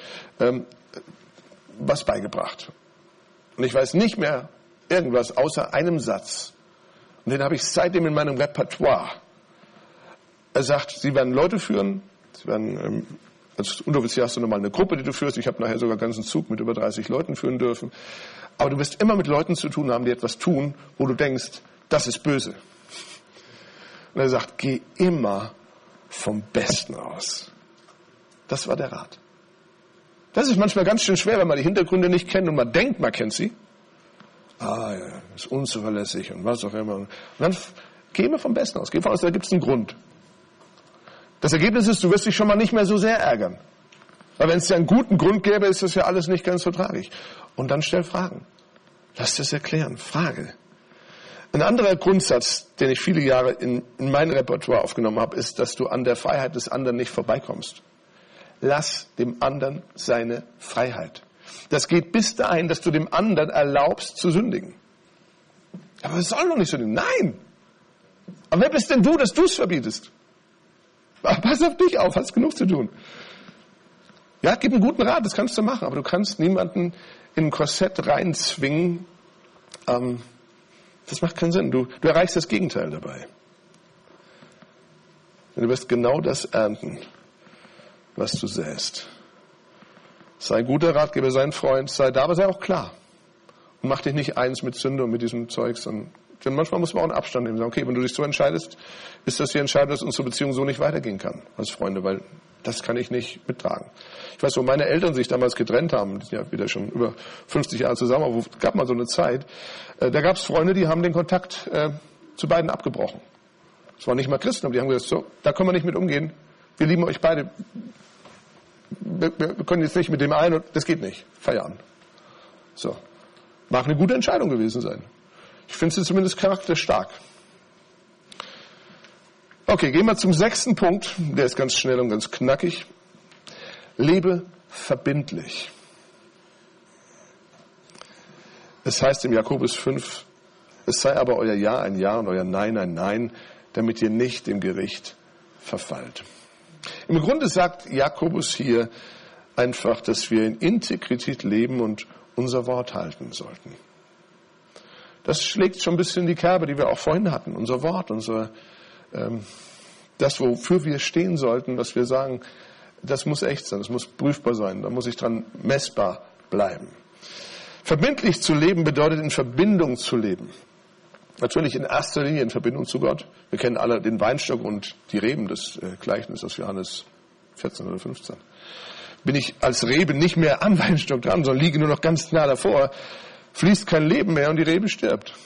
was beigebracht. Und ich weiß nicht mehr irgendwas außer einem Satz. Und den habe ich seitdem in meinem Repertoire. Er sagt, Sie werden Leute führen, Sie werden, als Unteroffizier hast du nochmal eine Gruppe, die du führst. Ich habe nachher sogar einen ganzen Zug mit über 30 Leuten führen dürfen. Aber du wirst immer mit Leuten zu tun haben, die etwas tun, wo du denkst, das ist böse. Und er sagt, geh immer vom Besten aus. Das war der Rat. Das ist manchmal ganz schön schwer, wenn man die Hintergründe nicht kennt und man denkt, man kennt sie. Ah ja, ist unzuverlässig und was auch immer. Und dann geh immer vom Besten aus. Geh von aus, da gibt es einen Grund. Das Ergebnis ist, du wirst dich schon mal nicht mehr so sehr ärgern. Weil wenn es ja einen guten Grund gäbe, ist das ja alles nicht ganz so tragisch. Und dann stell Fragen. Lass das erklären. Frage. Ein anderer Grundsatz, den ich viele Jahre in mein Repertoire aufgenommen habe, ist, dass du an der Freiheit des anderen nicht vorbeikommst. Lass dem anderen seine Freiheit. Das geht bis dahin, dass du dem anderen erlaubst zu sündigen. Aber es soll doch nicht sündigen. Nein! Aber wer bist denn du, dass du es verbietest? Pass auf dich auf, hast genug zu tun. Ja, gib einen guten Rat, das kannst du machen, aber du kannst niemanden in ein Korsett reinzwingen. Das macht keinen Sinn. Du erreichst das Gegenteil dabei. Du wirst genau das ernten, was du säst. Sei ein guter Ratgeber, sei ein Freund, sei da, aber sei auch klar. Und mach dich nicht eins mit Sünde und mit diesem Zeugs. Denn manchmal muss man auch einen Abstand nehmen. Sagen, okay, wenn du dich so entscheidest, ist das die Entscheidung, dass unsere Beziehung so nicht weitergehen kann als Freunde, weil das kann ich nicht mittragen. Ich weiß, wo meine Eltern sich damals getrennt haben, die sind ja wieder schon über 50 Jahre zusammen, aber es gab mal so eine Zeit, da gab es Freunde, die haben den Kontakt zu beiden abgebrochen. Es waren nicht mal Christen, aber die haben gesagt, so, da können wir nicht mit umgehen. Wir lieben euch beide. Wir können jetzt nicht mit dem einen, das geht nicht. Feierabend. So. Mag eine gute Entscheidung gewesen sein. Ich finde sie zumindest charakterstark. Okay, gehen wir zum 6. Punkt. Der ist ganz schnell und ganz knackig. Lebe verbindlich. Es heißt im Jakobus 5, es sei aber euer Ja ein Ja und euer Nein ein Nein, damit ihr nicht dem Gericht verfallt. Im Grunde sagt Jakobus hier einfach, dass wir in Integrität leben und unser Wort halten sollten. Das schlägt schon ein bisschen in die Kerbe, die wir auch vorhin hatten. Unser Wort, das, wofür wir stehen sollten, was wir sagen, das muss echt sein, das muss prüfbar sein, da muss ich dran messbar bleiben. Verbindlich zu leben bedeutet in Verbindung zu leben. Natürlich in erster Linie in Verbindung zu Gott. Wir kennen alle den Weinstock und die Reben, das Gleichnis aus Johannes 14 oder 15. Bin ich als Rebe nicht mehr am Weinstock dran, sondern liege nur noch ganz nah davor, fließt kein Leben mehr und die Rebe stirbt.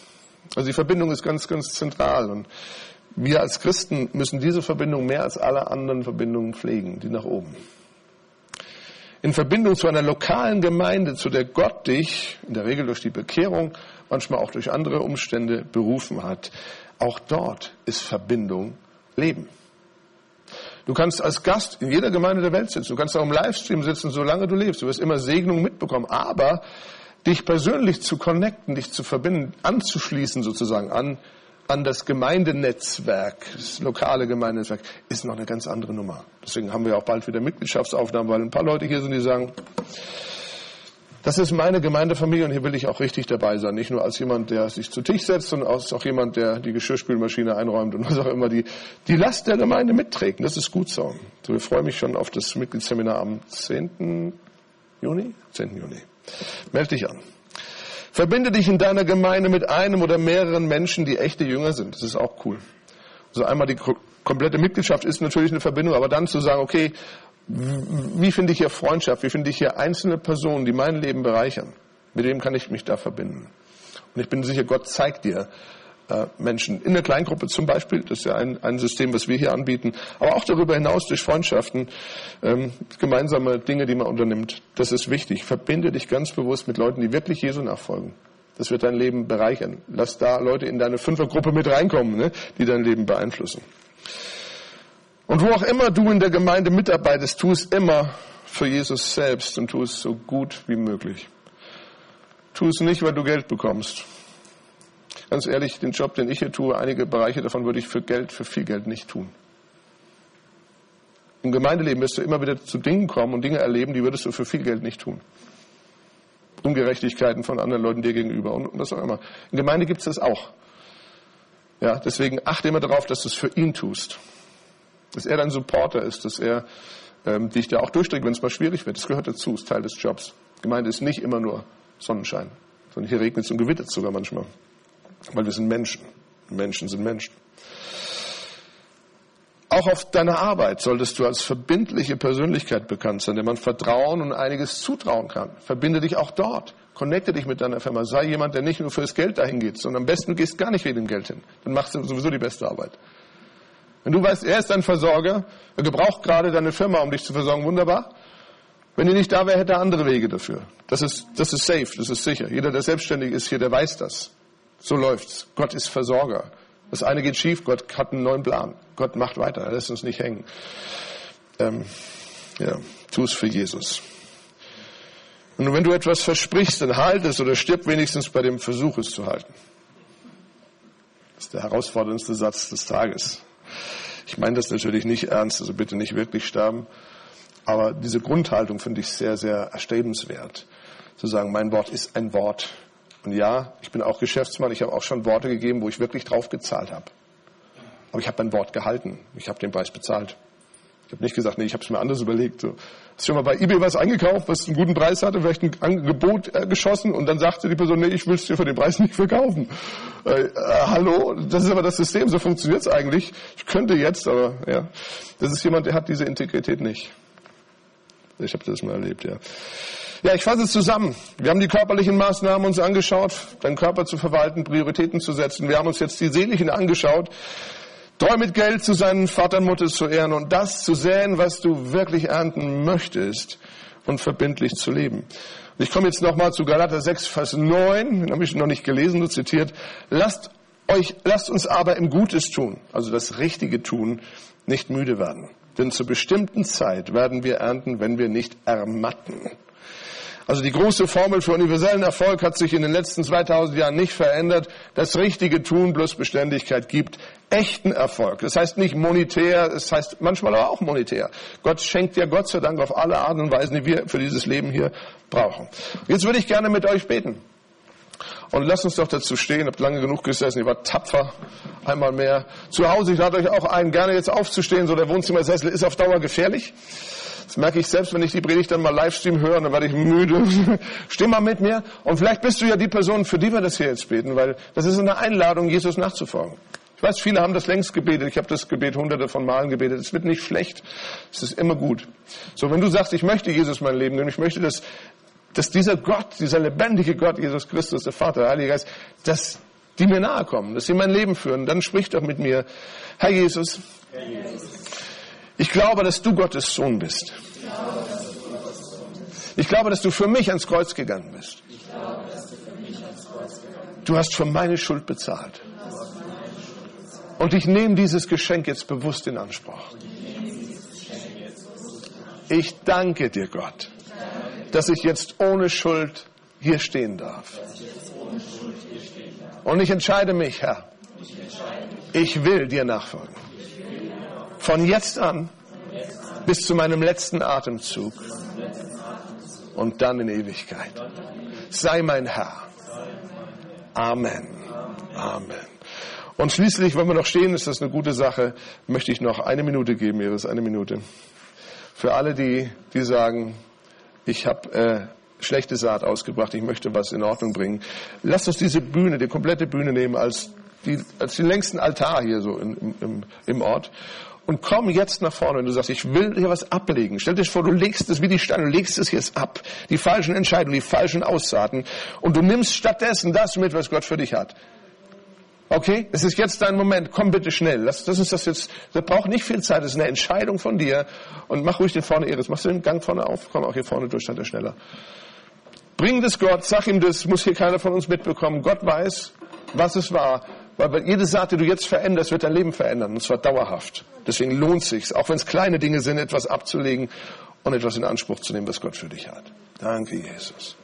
Also die Verbindung ist ganz, ganz zentral. Und wir als Christen müssen diese Verbindung mehr als alle anderen Verbindungen pflegen, die nach oben. In Verbindung zu einer lokalen Gemeinde, zu der Gott dich, in der Regel durch die Bekehrung, manchmal auch durch andere Umstände, berufen hat. Auch dort ist Verbindung Leben. Du kannst als Gast in jeder Gemeinde der Welt sitzen. Du kannst auch im Livestream sitzen, solange du lebst. Du wirst immer Segnung mitbekommen. Aber dich persönlich zu connecten, dich zu verbinden, anzuschließen sozusagen an das Gemeindenetzwerk, das lokale Gemeindenetzwerk, ist noch eine ganz andere Nummer. Deswegen haben wir auch bald wieder Mitgliedschaftsaufnahmen, weil ein paar Leute hier sind, die sagen, das ist meine Gemeindefamilie und hier will ich auch richtig dabei sein. Nicht nur als jemand, der sich zu Tisch setzt, sondern als auch jemand, der die Geschirrspülmaschine einräumt und was auch immer, die Last der Gemeinde mitträgt. Das ist gut so. So, ich freue mich schon auf das Mitgliedsseminar am 10. Juni. Meld dich an. Verbinde dich in deiner Gemeinde mit einem oder mehreren Menschen, die echte Jünger sind. Das ist auch cool. Also einmal die komplette Mitgliedschaft ist natürlich eine Verbindung, aber dann zu sagen, okay, wie finde ich hier Freundschaft? Wie finde ich hier einzelne Personen, die mein Leben bereichern? Mit wem kann ich mich da verbinden? Und ich bin sicher, Gott zeigt dir Menschen in der Kleingruppe zum Beispiel. Das ist ja ein System, was wir hier anbieten. Aber auch darüber hinaus durch Freundschaften, gemeinsame Dinge, die man unternimmt. Das ist wichtig. Verbinde dich ganz bewusst mit Leuten, die wirklich Jesu nachfolgen. Das wird dein Leben bereichern. Lass da Leute in deine Fünfergruppe mit reinkommen, ne, die dein Leben beeinflussen. Und wo auch immer du in der Gemeinde mitarbeitest, tu es immer für Jesus selbst und tu es so gut wie möglich. Tu es nicht, weil du Geld bekommst. Ganz ehrlich, den Job, den ich hier tue, einige Bereiche davon würde ich für viel Geld nicht tun. Im Gemeindeleben wirst du immer wieder zu Dingen kommen und Dinge erleben, die würdest du für viel Geld nicht tun. Ungerechtigkeiten von anderen Leuten dir gegenüber und was auch immer. In Gemeinde gibt es das auch. Ja, deswegen achte immer darauf, dass du es für ihn tust. Dass er dein Supporter ist, dass er dich da auch durchdrückt, wenn es mal schwierig wird. Das gehört dazu, ist Teil des Jobs. Gemeinde ist nicht immer nur Sonnenschein, sondern hier regnet es und gewittert es sogar manchmal. Weil wir sind Menschen. Menschen sind Menschen. Auch auf deiner Arbeit solltest du als verbindliche Persönlichkeit bekannt sein, der man vertrauen und einiges zutrauen kann. Verbinde dich auch dort. Connecte dich mit deiner Firma. Sei jemand, der nicht nur fürs Geld dahin geht, sondern am besten du gehst gar nicht wegen dem Geld hin. Dann machst du sowieso die beste Arbeit. Wenn du weißt, er ist dein Versorger, er gebraucht gerade deine Firma, um dich zu versorgen, wunderbar. Wenn er nicht da wäre, hätte er andere Wege dafür. Das ist safe, das ist sicher. Jeder, der selbstständig ist hier, der weiß das. So läuft's. Gott ist Versorger. Das eine geht schief, Gott hat einen neuen Plan. Gott macht weiter, er lässt uns nicht hängen. Tu es für Jesus. Und wenn du etwas versprichst, dann halt es oder stirb wenigstens bei dem Versuch, es zu halten. Das ist der herausforderndste Satz des Tages. Ich meine das natürlich nicht ernst, also bitte nicht wirklich sterben. Aber diese Grundhaltung finde ich sehr, sehr erstrebenswert. Zu sagen, mein Wort ist ein Wort. Und ja, ich bin auch Geschäftsmann, ich habe auch schon Worte gegeben, wo ich wirklich drauf gezahlt habe. Aber ich habe mein Wort gehalten. Ich habe den Preis bezahlt. Ich habe nicht gesagt, nee, ich habe es mir anders überlegt. So. Hast du schon mal bei eBay was eingekauft, was einen guten Preis hatte, vielleicht ein Angebot geschossen und dann sagte die Person, nee, ich will es dir für den Preis nicht verkaufen. Hallo, das ist aber das System, so funktioniert es eigentlich. Ich könnte jetzt, aber ja, das ist jemand, der hat diese Integrität nicht. Ich habe das mal erlebt, ja. Ja, ich fasse es zusammen. Wir haben die körperlichen Maßnahmen uns angeschaut, deinen Körper zu verwalten, Prioritäten zu setzen. Wir haben uns jetzt die seelischen angeschaut. Treu mit Geld zu seinen Vater und Mutter zu ehren und das zu säen, was du wirklich ernten möchtest und verbindlich zu leben. Und ich komme jetzt nochmal zu Galater 6, Vers 9, den habe ich noch nicht gelesen, nur zitiert. Lasst uns aber im Gutes tun, also das Richtige tun, nicht müde werden. Denn zur bestimmten Zeit werden wir ernten, wenn wir nicht ermatten. Also die große Formel für universellen Erfolg hat sich in den letzten 2000 Jahren nicht verändert. Das richtige Tun plus Beständigkeit gibt echten Erfolg. Das heißt nicht monetär, das heißt manchmal aber auch monetär. Gott schenkt dir Gott sei Dank auf alle Arten und Weisen, die wir für dieses Leben hier brauchen. Jetzt würde ich gerne mit euch beten. Und lasst uns doch dazu stehen, ihr habt lange genug gesessen, ihr wart tapfer, einmal mehr. Zu Hause, ich lade euch auch ein, gerne jetzt aufzustehen, so der Wohnzimmersessel ist auf Dauer gefährlich. Das merke ich selbst, wenn ich die Predigt dann mal Livestream höre, dann werde ich müde. Steh mal mit mir und vielleicht bist du ja die Person, für die wir das hier jetzt beten, weil das ist eine Einladung, Jesus nachzufolgen. Ich weiß, viele haben das längst gebetet, ich habe das Gebet hunderte von Malen gebetet, es wird nicht schlecht, es ist immer gut. So, wenn du sagst, ich möchte Jesus mein Leben nehmen, ich möchte, dass dieser Gott, dieser lebendige Gott, Jesus Christus, der Vater, der Heilige Geist, dass die mir nahe kommen, dass sie mein Leben führen. Dann sprich doch mit mir. Herr Jesus, ich glaube, dass du Gottes Sohn bist. Ich glaube, dass du für mich ans Kreuz gegangen bist. Du hast für meine Schuld bezahlt. Und ich nehme dieses Geschenk jetzt bewusst in Anspruch. Ich danke dir, Gott, dass ich jetzt ohne Schuld hier stehen darf. Und ich entscheide mich, Herr, ich will dir nachfolgen. Von jetzt an bis zu meinem letzten Atemzug und dann in Ewigkeit. Sei mein Herr. Amen. Amen. Und schließlich, wenn wir noch stehen, ist das eine gute Sache, möchte ich noch 1 Minute geben, Iris, 1 Minute. Für alle, die sagen, ich habe schlechte Saat ausgebracht, ich möchte was in Ordnung bringen. Lasst uns diese Bühne, die komplette Bühne nehmen als den längsten Altar hier so im Ort. Und komm jetzt nach vorne, wenn du sagst, ich will hier was ablegen. Stell dir vor, du legst es wie die Steine, du legst es jetzt ab. Die falschen Entscheidungen, die falschen Aussaaten. Und du nimmst stattdessen das mit, was Gott für dich hat. Okay? Es ist jetzt dein Moment. Komm bitte schnell. Lass uns das jetzt, das braucht nicht viel Zeit. Das ist eine Entscheidung von dir. Und mach ruhig den vorne, Iris. Machst du den Gang vorne auf? Komm auch hier vorne durch, dann der schneller. Bring das Gott, sag ihm das, muss hier keiner von uns mitbekommen. Gott weiß, was es war. Weil jede Saat, die du jetzt veränderst, wird dein Leben verändern. Und zwar dauerhaft. Deswegen lohnt es sich, auch wenn es kleine Dinge sind, etwas abzulegen und etwas in Anspruch zu nehmen, was Gott für dich hat. Danke, Jesus.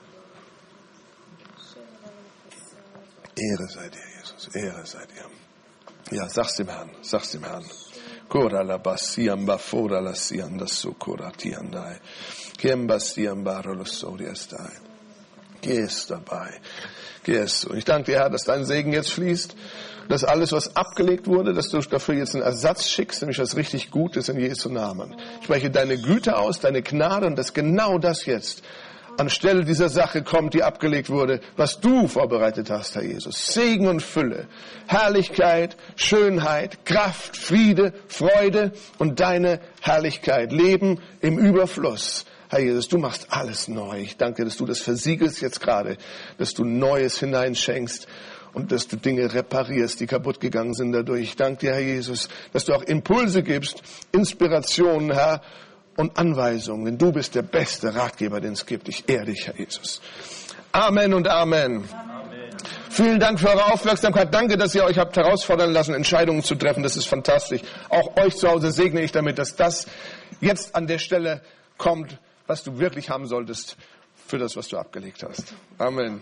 Ehre sei dir, Jesus. Ehre sei dir. Ja, sag's dem Herrn. Sag's dem Herrn. Koralabasiamba foralasiandasu koratiandai. Kembasiambarolosodiastai. Gehst dabei. Gehst. Und ich danke dir, Herr, dass dein Segen jetzt fließt. Dass alles, was abgelegt wurde, dass du dafür jetzt einen Ersatz schickst, nämlich was richtig Gutes in Jesu Namen. Ich spreche deine Güte aus, deine Gnade und dass genau das jetzt anstelle dieser Sache kommt, die abgelegt wurde, was du vorbereitet hast, Herr Jesus. Segen und Fülle, Herrlichkeit, Schönheit, Kraft, Friede, Freude und deine Herrlichkeit. Leben im Überfluss. Herr Jesus, du machst alles neu. Ich danke, dass du das versiegelst jetzt gerade, dass du Neues hineinschenkst und dass du Dinge reparierst, die kaputt gegangen sind dadurch. Ich danke dir, Herr Jesus, dass du auch Impulse gibst, Inspirationen, Herr, und Anweisungen. Denn du bist der beste Ratgeber, den es gibt. Ich ehre dich, Herr Jesus. Amen und Amen. Amen. Vielen Dank für eure Aufmerksamkeit. Danke, dass ihr euch habt herausfordern lassen, Entscheidungen zu treffen. Das ist fantastisch. Auch euch zu Hause segne ich damit, dass das jetzt an der Stelle kommt, was du wirklich haben solltest für das, was du abgelegt hast. Amen.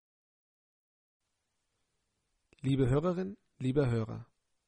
Liebe Hörerin, lieber Hörer,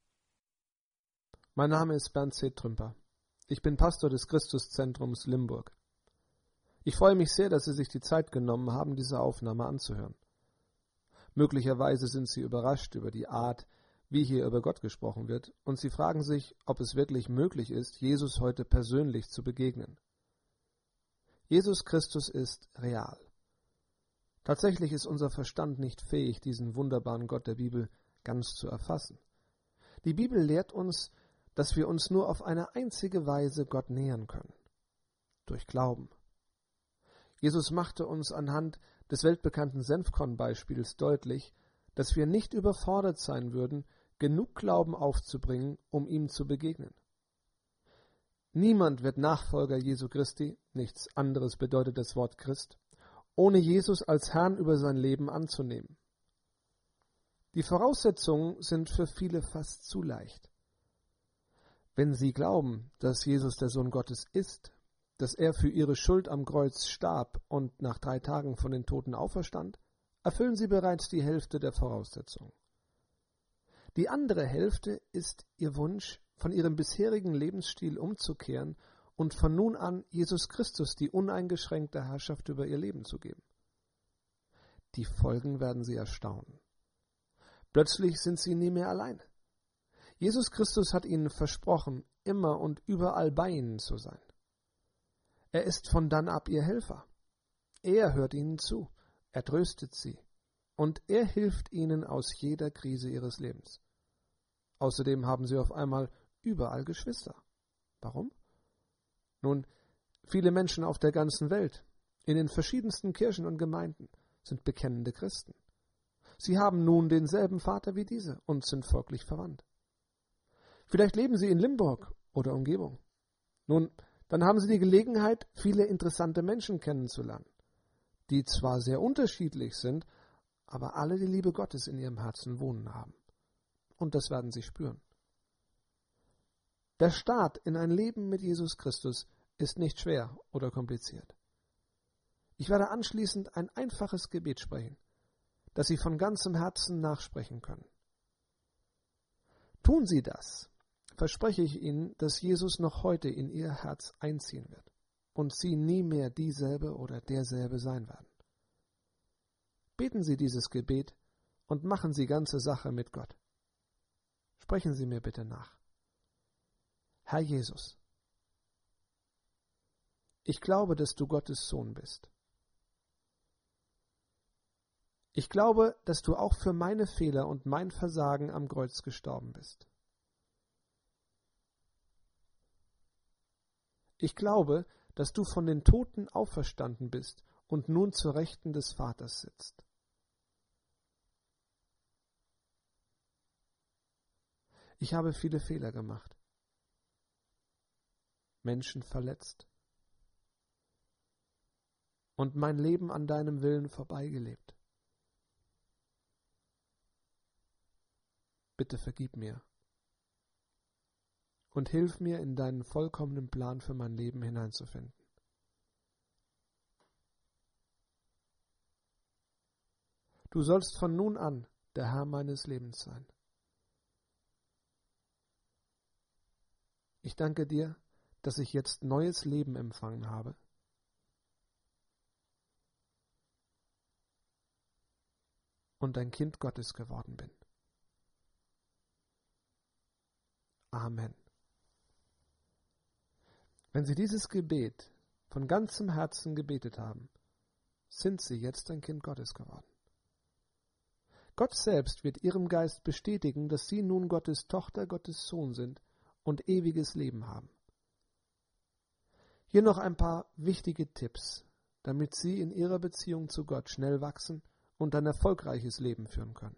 mein Name ist Bernd C. Trümper. Ich bin Pastor des Christuszentrums Limburg. Ich freue mich sehr, dass Sie sich die Zeit genommen haben, diese Aufnahme anzuhören. Möglicherweise sind Sie überrascht über die Art, wie hier über Gott gesprochen wird, und Sie fragen sich, ob es wirklich möglich ist, Jesus heute persönlich zu begegnen. Jesus Christus ist real. Tatsächlich ist unser Verstand nicht fähig, diesen wunderbaren Gott der Bibel ganz zu erfassen. Die Bibel lehrt uns, dass wir uns nur auf eine einzige Weise Gott nähern können: durch Glauben. Jesus machte uns anhand des weltbekannten Senfkorn-Beispiels deutlich, dass wir nicht überfordert sein würden, genug Glauben aufzubringen, um ihm zu begegnen. Niemand wird Nachfolger Jesu Christi, nichts anderes bedeutet das Wort Christ, ohne Jesus als Herrn über sein Leben anzunehmen. Die Voraussetzungen sind für viele fast zu leicht. Wenn sie glauben, dass Jesus der Sohn Gottes ist, dass er für ihre Schuld am Kreuz starb und nach 3 Tagen von den Toten auferstand, erfüllen sie bereits die Hälfte der Voraussetzungen. Die andere Hälfte ist ihr Wunsch, von ihrem bisherigen Lebensstil umzukehren und von nun an Jesus Christus die uneingeschränkte Herrschaft über ihr Leben zu geben. Die Folgen werden sie erstaunen. Plötzlich sind sie nie mehr allein. Jesus Christus hat ihnen versprochen, immer und überall bei ihnen zu sein. Er ist von dann ab ihr Helfer. Er hört ihnen zu, er tröstet sie und er hilft ihnen aus jeder Krise ihres Lebens. Außerdem haben sie auf einmal überall Geschwister. Warum? Nun, viele Menschen auf der ganzen Welt, in den verschiedensten Kirchen und Gemeinden, sind bekennende Christen. Sie haben nun denselben Vater wie diese und sind folglich verwandt. Vielleicht leben Sie in Limburg oder Umgebung. Nun, dann haben Sie die Gelegenheit, viele interessante Menschen kennenzulernen, die zwar sehr unterschiedlich sind, aber alle die Liebe Gottes in ihrem Herzen wohnen haben. Und das werden Sie spüren. Der Start in ein Leben mit Jesus Christus ist nicht schwer oder kompliziert. Ich werde anschließend ein einfaches Gebet sprechen, das Sie von ganzem Herzen nachsprechen können. Tun Sie das, verspreche ich Ihnen, dass Jesus noch heute in Ihr Herz einziehen wird und Sie nie mehr dieselbe oder derselbe sein werden. Beten Sie dieses Gebet und machen Sie ganze Sache mit Gott. Sprechen Sie mir bitte nach. Herr Jesus, ich glaube, dass du Gottes Sohn bist. Ich glaube, dass du auch für meine Fehler und mein Versagen am Kreuz gestorben bist. Ich glaube, dass du von den Toten auferstanden bist und nun zur Rechten des Vaters sitzt. Ich habe viele Fehler gemacht, Menschen verletzt und mein Leben an deinem Willen vorbeigelebt. Bitte vergib mir und hilf mir, in deinen vollkommenen Plan für mein Leben hineinzufinden. Du sollst von nun an der Herr meines Lebens sein. Ich danke dir, dass ich jetzt neues Leben empfangen habe. Und ein Kind Gottes geworden bin. Amen. Wenn Sie dieses Gebet von ganzem Herzen gebetet haben, sind Sie jetzt ein Kind Gottes geworden. Gott selbst wird Ihrem Geist bestätigen, dass Sie nun Gottes Tochter, Gottes Sohn sind und ewiges Leben haben. Hier noch ein paar wichtige Tipps, damit Sie in Ihrer Beziehung zu Gott schnell wachsen und ein erfolgreiches Leben führen können.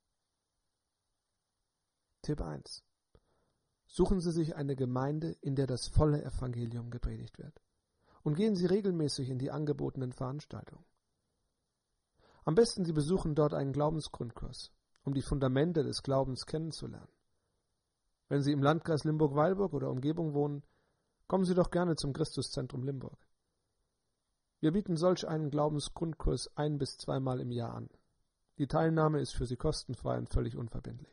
Tipp 1. Suchen Sie sich eine Gemeinde, in der das volle Evangelium gepredigt wird. Und gehen Sie regelmäßig in die angebotenen Veranstaltungen. Am besten Sie besuchen dort einen Glaubensgrundkurs, um die Fundamente des Glaubens kennenzulernen. Wenn Sie im Landkreis Limburg-Weilburg oder Umgebung wohnen, kommen Sie doch gerne zum Christuszentrum Limburg. Wir bieten solch einen Glaubensgrundkurs 1- bis 2-mal im Jahr an. Die Teilnahme ist für Sie kostenfrei und völlig unverbindlich.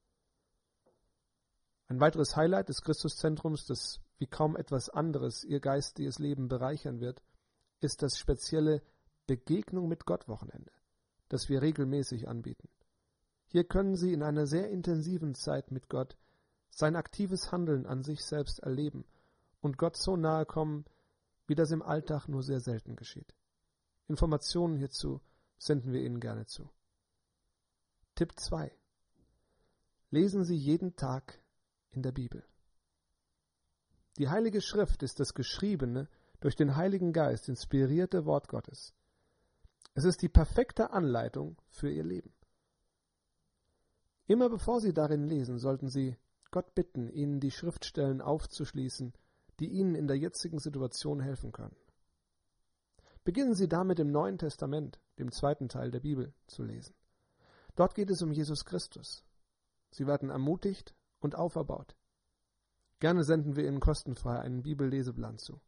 Ein weiteres Highlight des Christuszentrums, das wie kaum etwas anderes Ihr geistiges Leben bereichern wird, ist das spezielle Begegnung mit Gott-Wochenende, das wir regelmäßig anbieten. Hier können Sie in einer sehr intensiven Zeit mit Gott sein aktives Handeln an sich selbst erleben und Gott so nahe kommen, wie das im Alltag nur sehr selten geschieht. Informationen hierzu senden wir Ihnen gerne zu. Tipp 2. Lesen Sie jeden Tag in der Bibel. Die Heilige Schrift ist das geschriebene, durch den Heiligen Geist inspirierte Wort Gottes. Es ist die perfekte Anleitung für Ihr Leben. Immer bevor Sie darin lesen, sollten Sie Gott bitten, Ihnen die Schriftstellen aufzuschließen, die Ihnen in der jetzigen Situation helfen können. Beginnen Sie damit im Neuen Testament, dem 2. Teil der Bibel, zu lesen. Dort geht es um Jesus Christus. Sie werden ermutigt und auferbaut. Gerne senden wir Ihnen kostenfrei einen Bibelleseplan zu.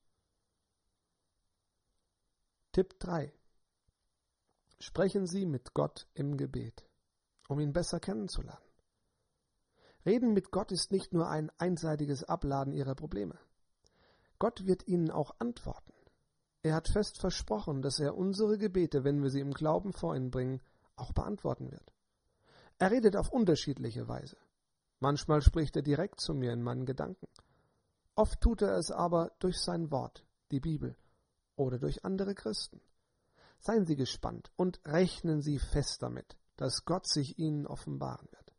Tipp 3. Sprechen Sie mit Gott im Gebet, um ihn besser kennenzulernen. Reden mit Gott ist nicht nur ein einseitiges Abladen Ihrer Probleme. Gott wird Ihnen auch antworten. Er hat fest versprochen, dass er unsere Gebete, wenn wir sie im Glauben vor ihn bringen, auch beantworten wird. Er redet auf unterschiedliche Weise. Manchmal spricht er direkt zu mir in meinen Gedanken. Oft tut er es aber durch sein Wort, die Bibel, oder durch andere Christen. Seien Sie gespannt und rechnen Sie fest damit, dass Gott sich Ihnen offenbaren wird.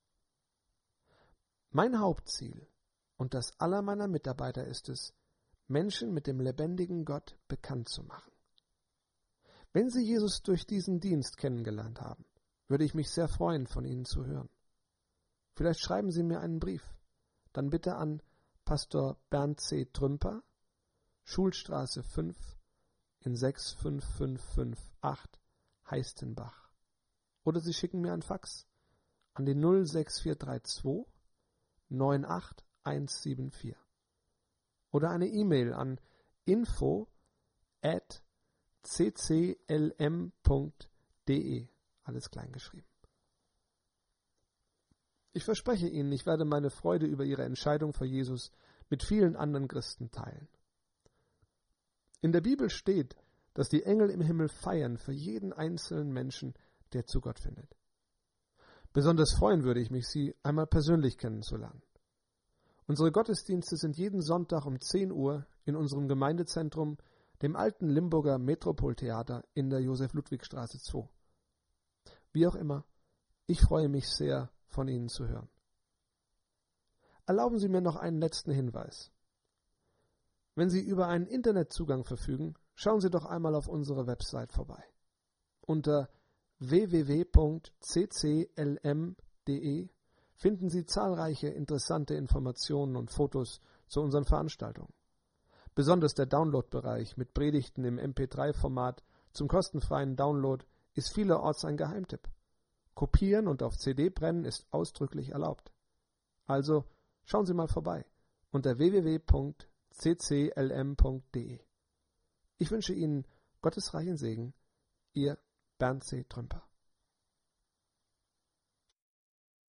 Mein Hauptziel und das aller meiner Mitarbeiter ist es, Menschen mit dem lebendigen Gott bekannt zu machen. Wenn Sie Jesus durch diesen Dienst kennengelernt haben, würde ich mich sehr freuen, von Ihnen zu hören. Vielleicht schreiben Sie mir einen Brief. Dann bitte an Pastor Bernd C. Trümper, Schulstraße 5 in 65558 Heistenbach. Oder Sie schicken mir ein Fax an die 06432 98174. Oder eine E-Mail an info@cclm.de, alles klein geschrieben. Ich verspreche Ihnen, ich werde meine Freude über Ihre Entscheidung für Jesus mit vielen anderen Christen teilen. In der Bibel steht, dass die Engel im Himmel feiern für jeden einzelnen Menschen, der zu Gott findet. Besonders freuen würde ich mich, Sie einmal persönlich kennenzulernen. Unsere Gottesdienste sind jeden Sonntag um 10 Uhr in unserem Gemeindezentrum, dem alten Limburger Metropoltheater in der Josef-Ludwig-Straße 2. Wie auch immer, ich freue mich sehr, von Ihnen zu hören. Erlauben Sie mir noch einen letzten Hinweis. Wenn Sie über einen Internetzugang verfügen, schauen Sie doch einmal auf unsere Website vorbei. Unter www.cclm.de finden Sie zahlreiche interessante Informationen und Fotos zu unseren Veranstaltungen. Besonders der Download-Bereich mit Predigten im MP3-Format zum kostenfreien Download ist vielerorts ein Geheimtipp. Kopieren und auf CD brennen ist ausdrücklich erlaubt. Also schauen Sie mal vorbei unter www.cclm.de. Ich wünsche Ihnen Gottes reichen Segen, Ihr Bernd C. Trümper.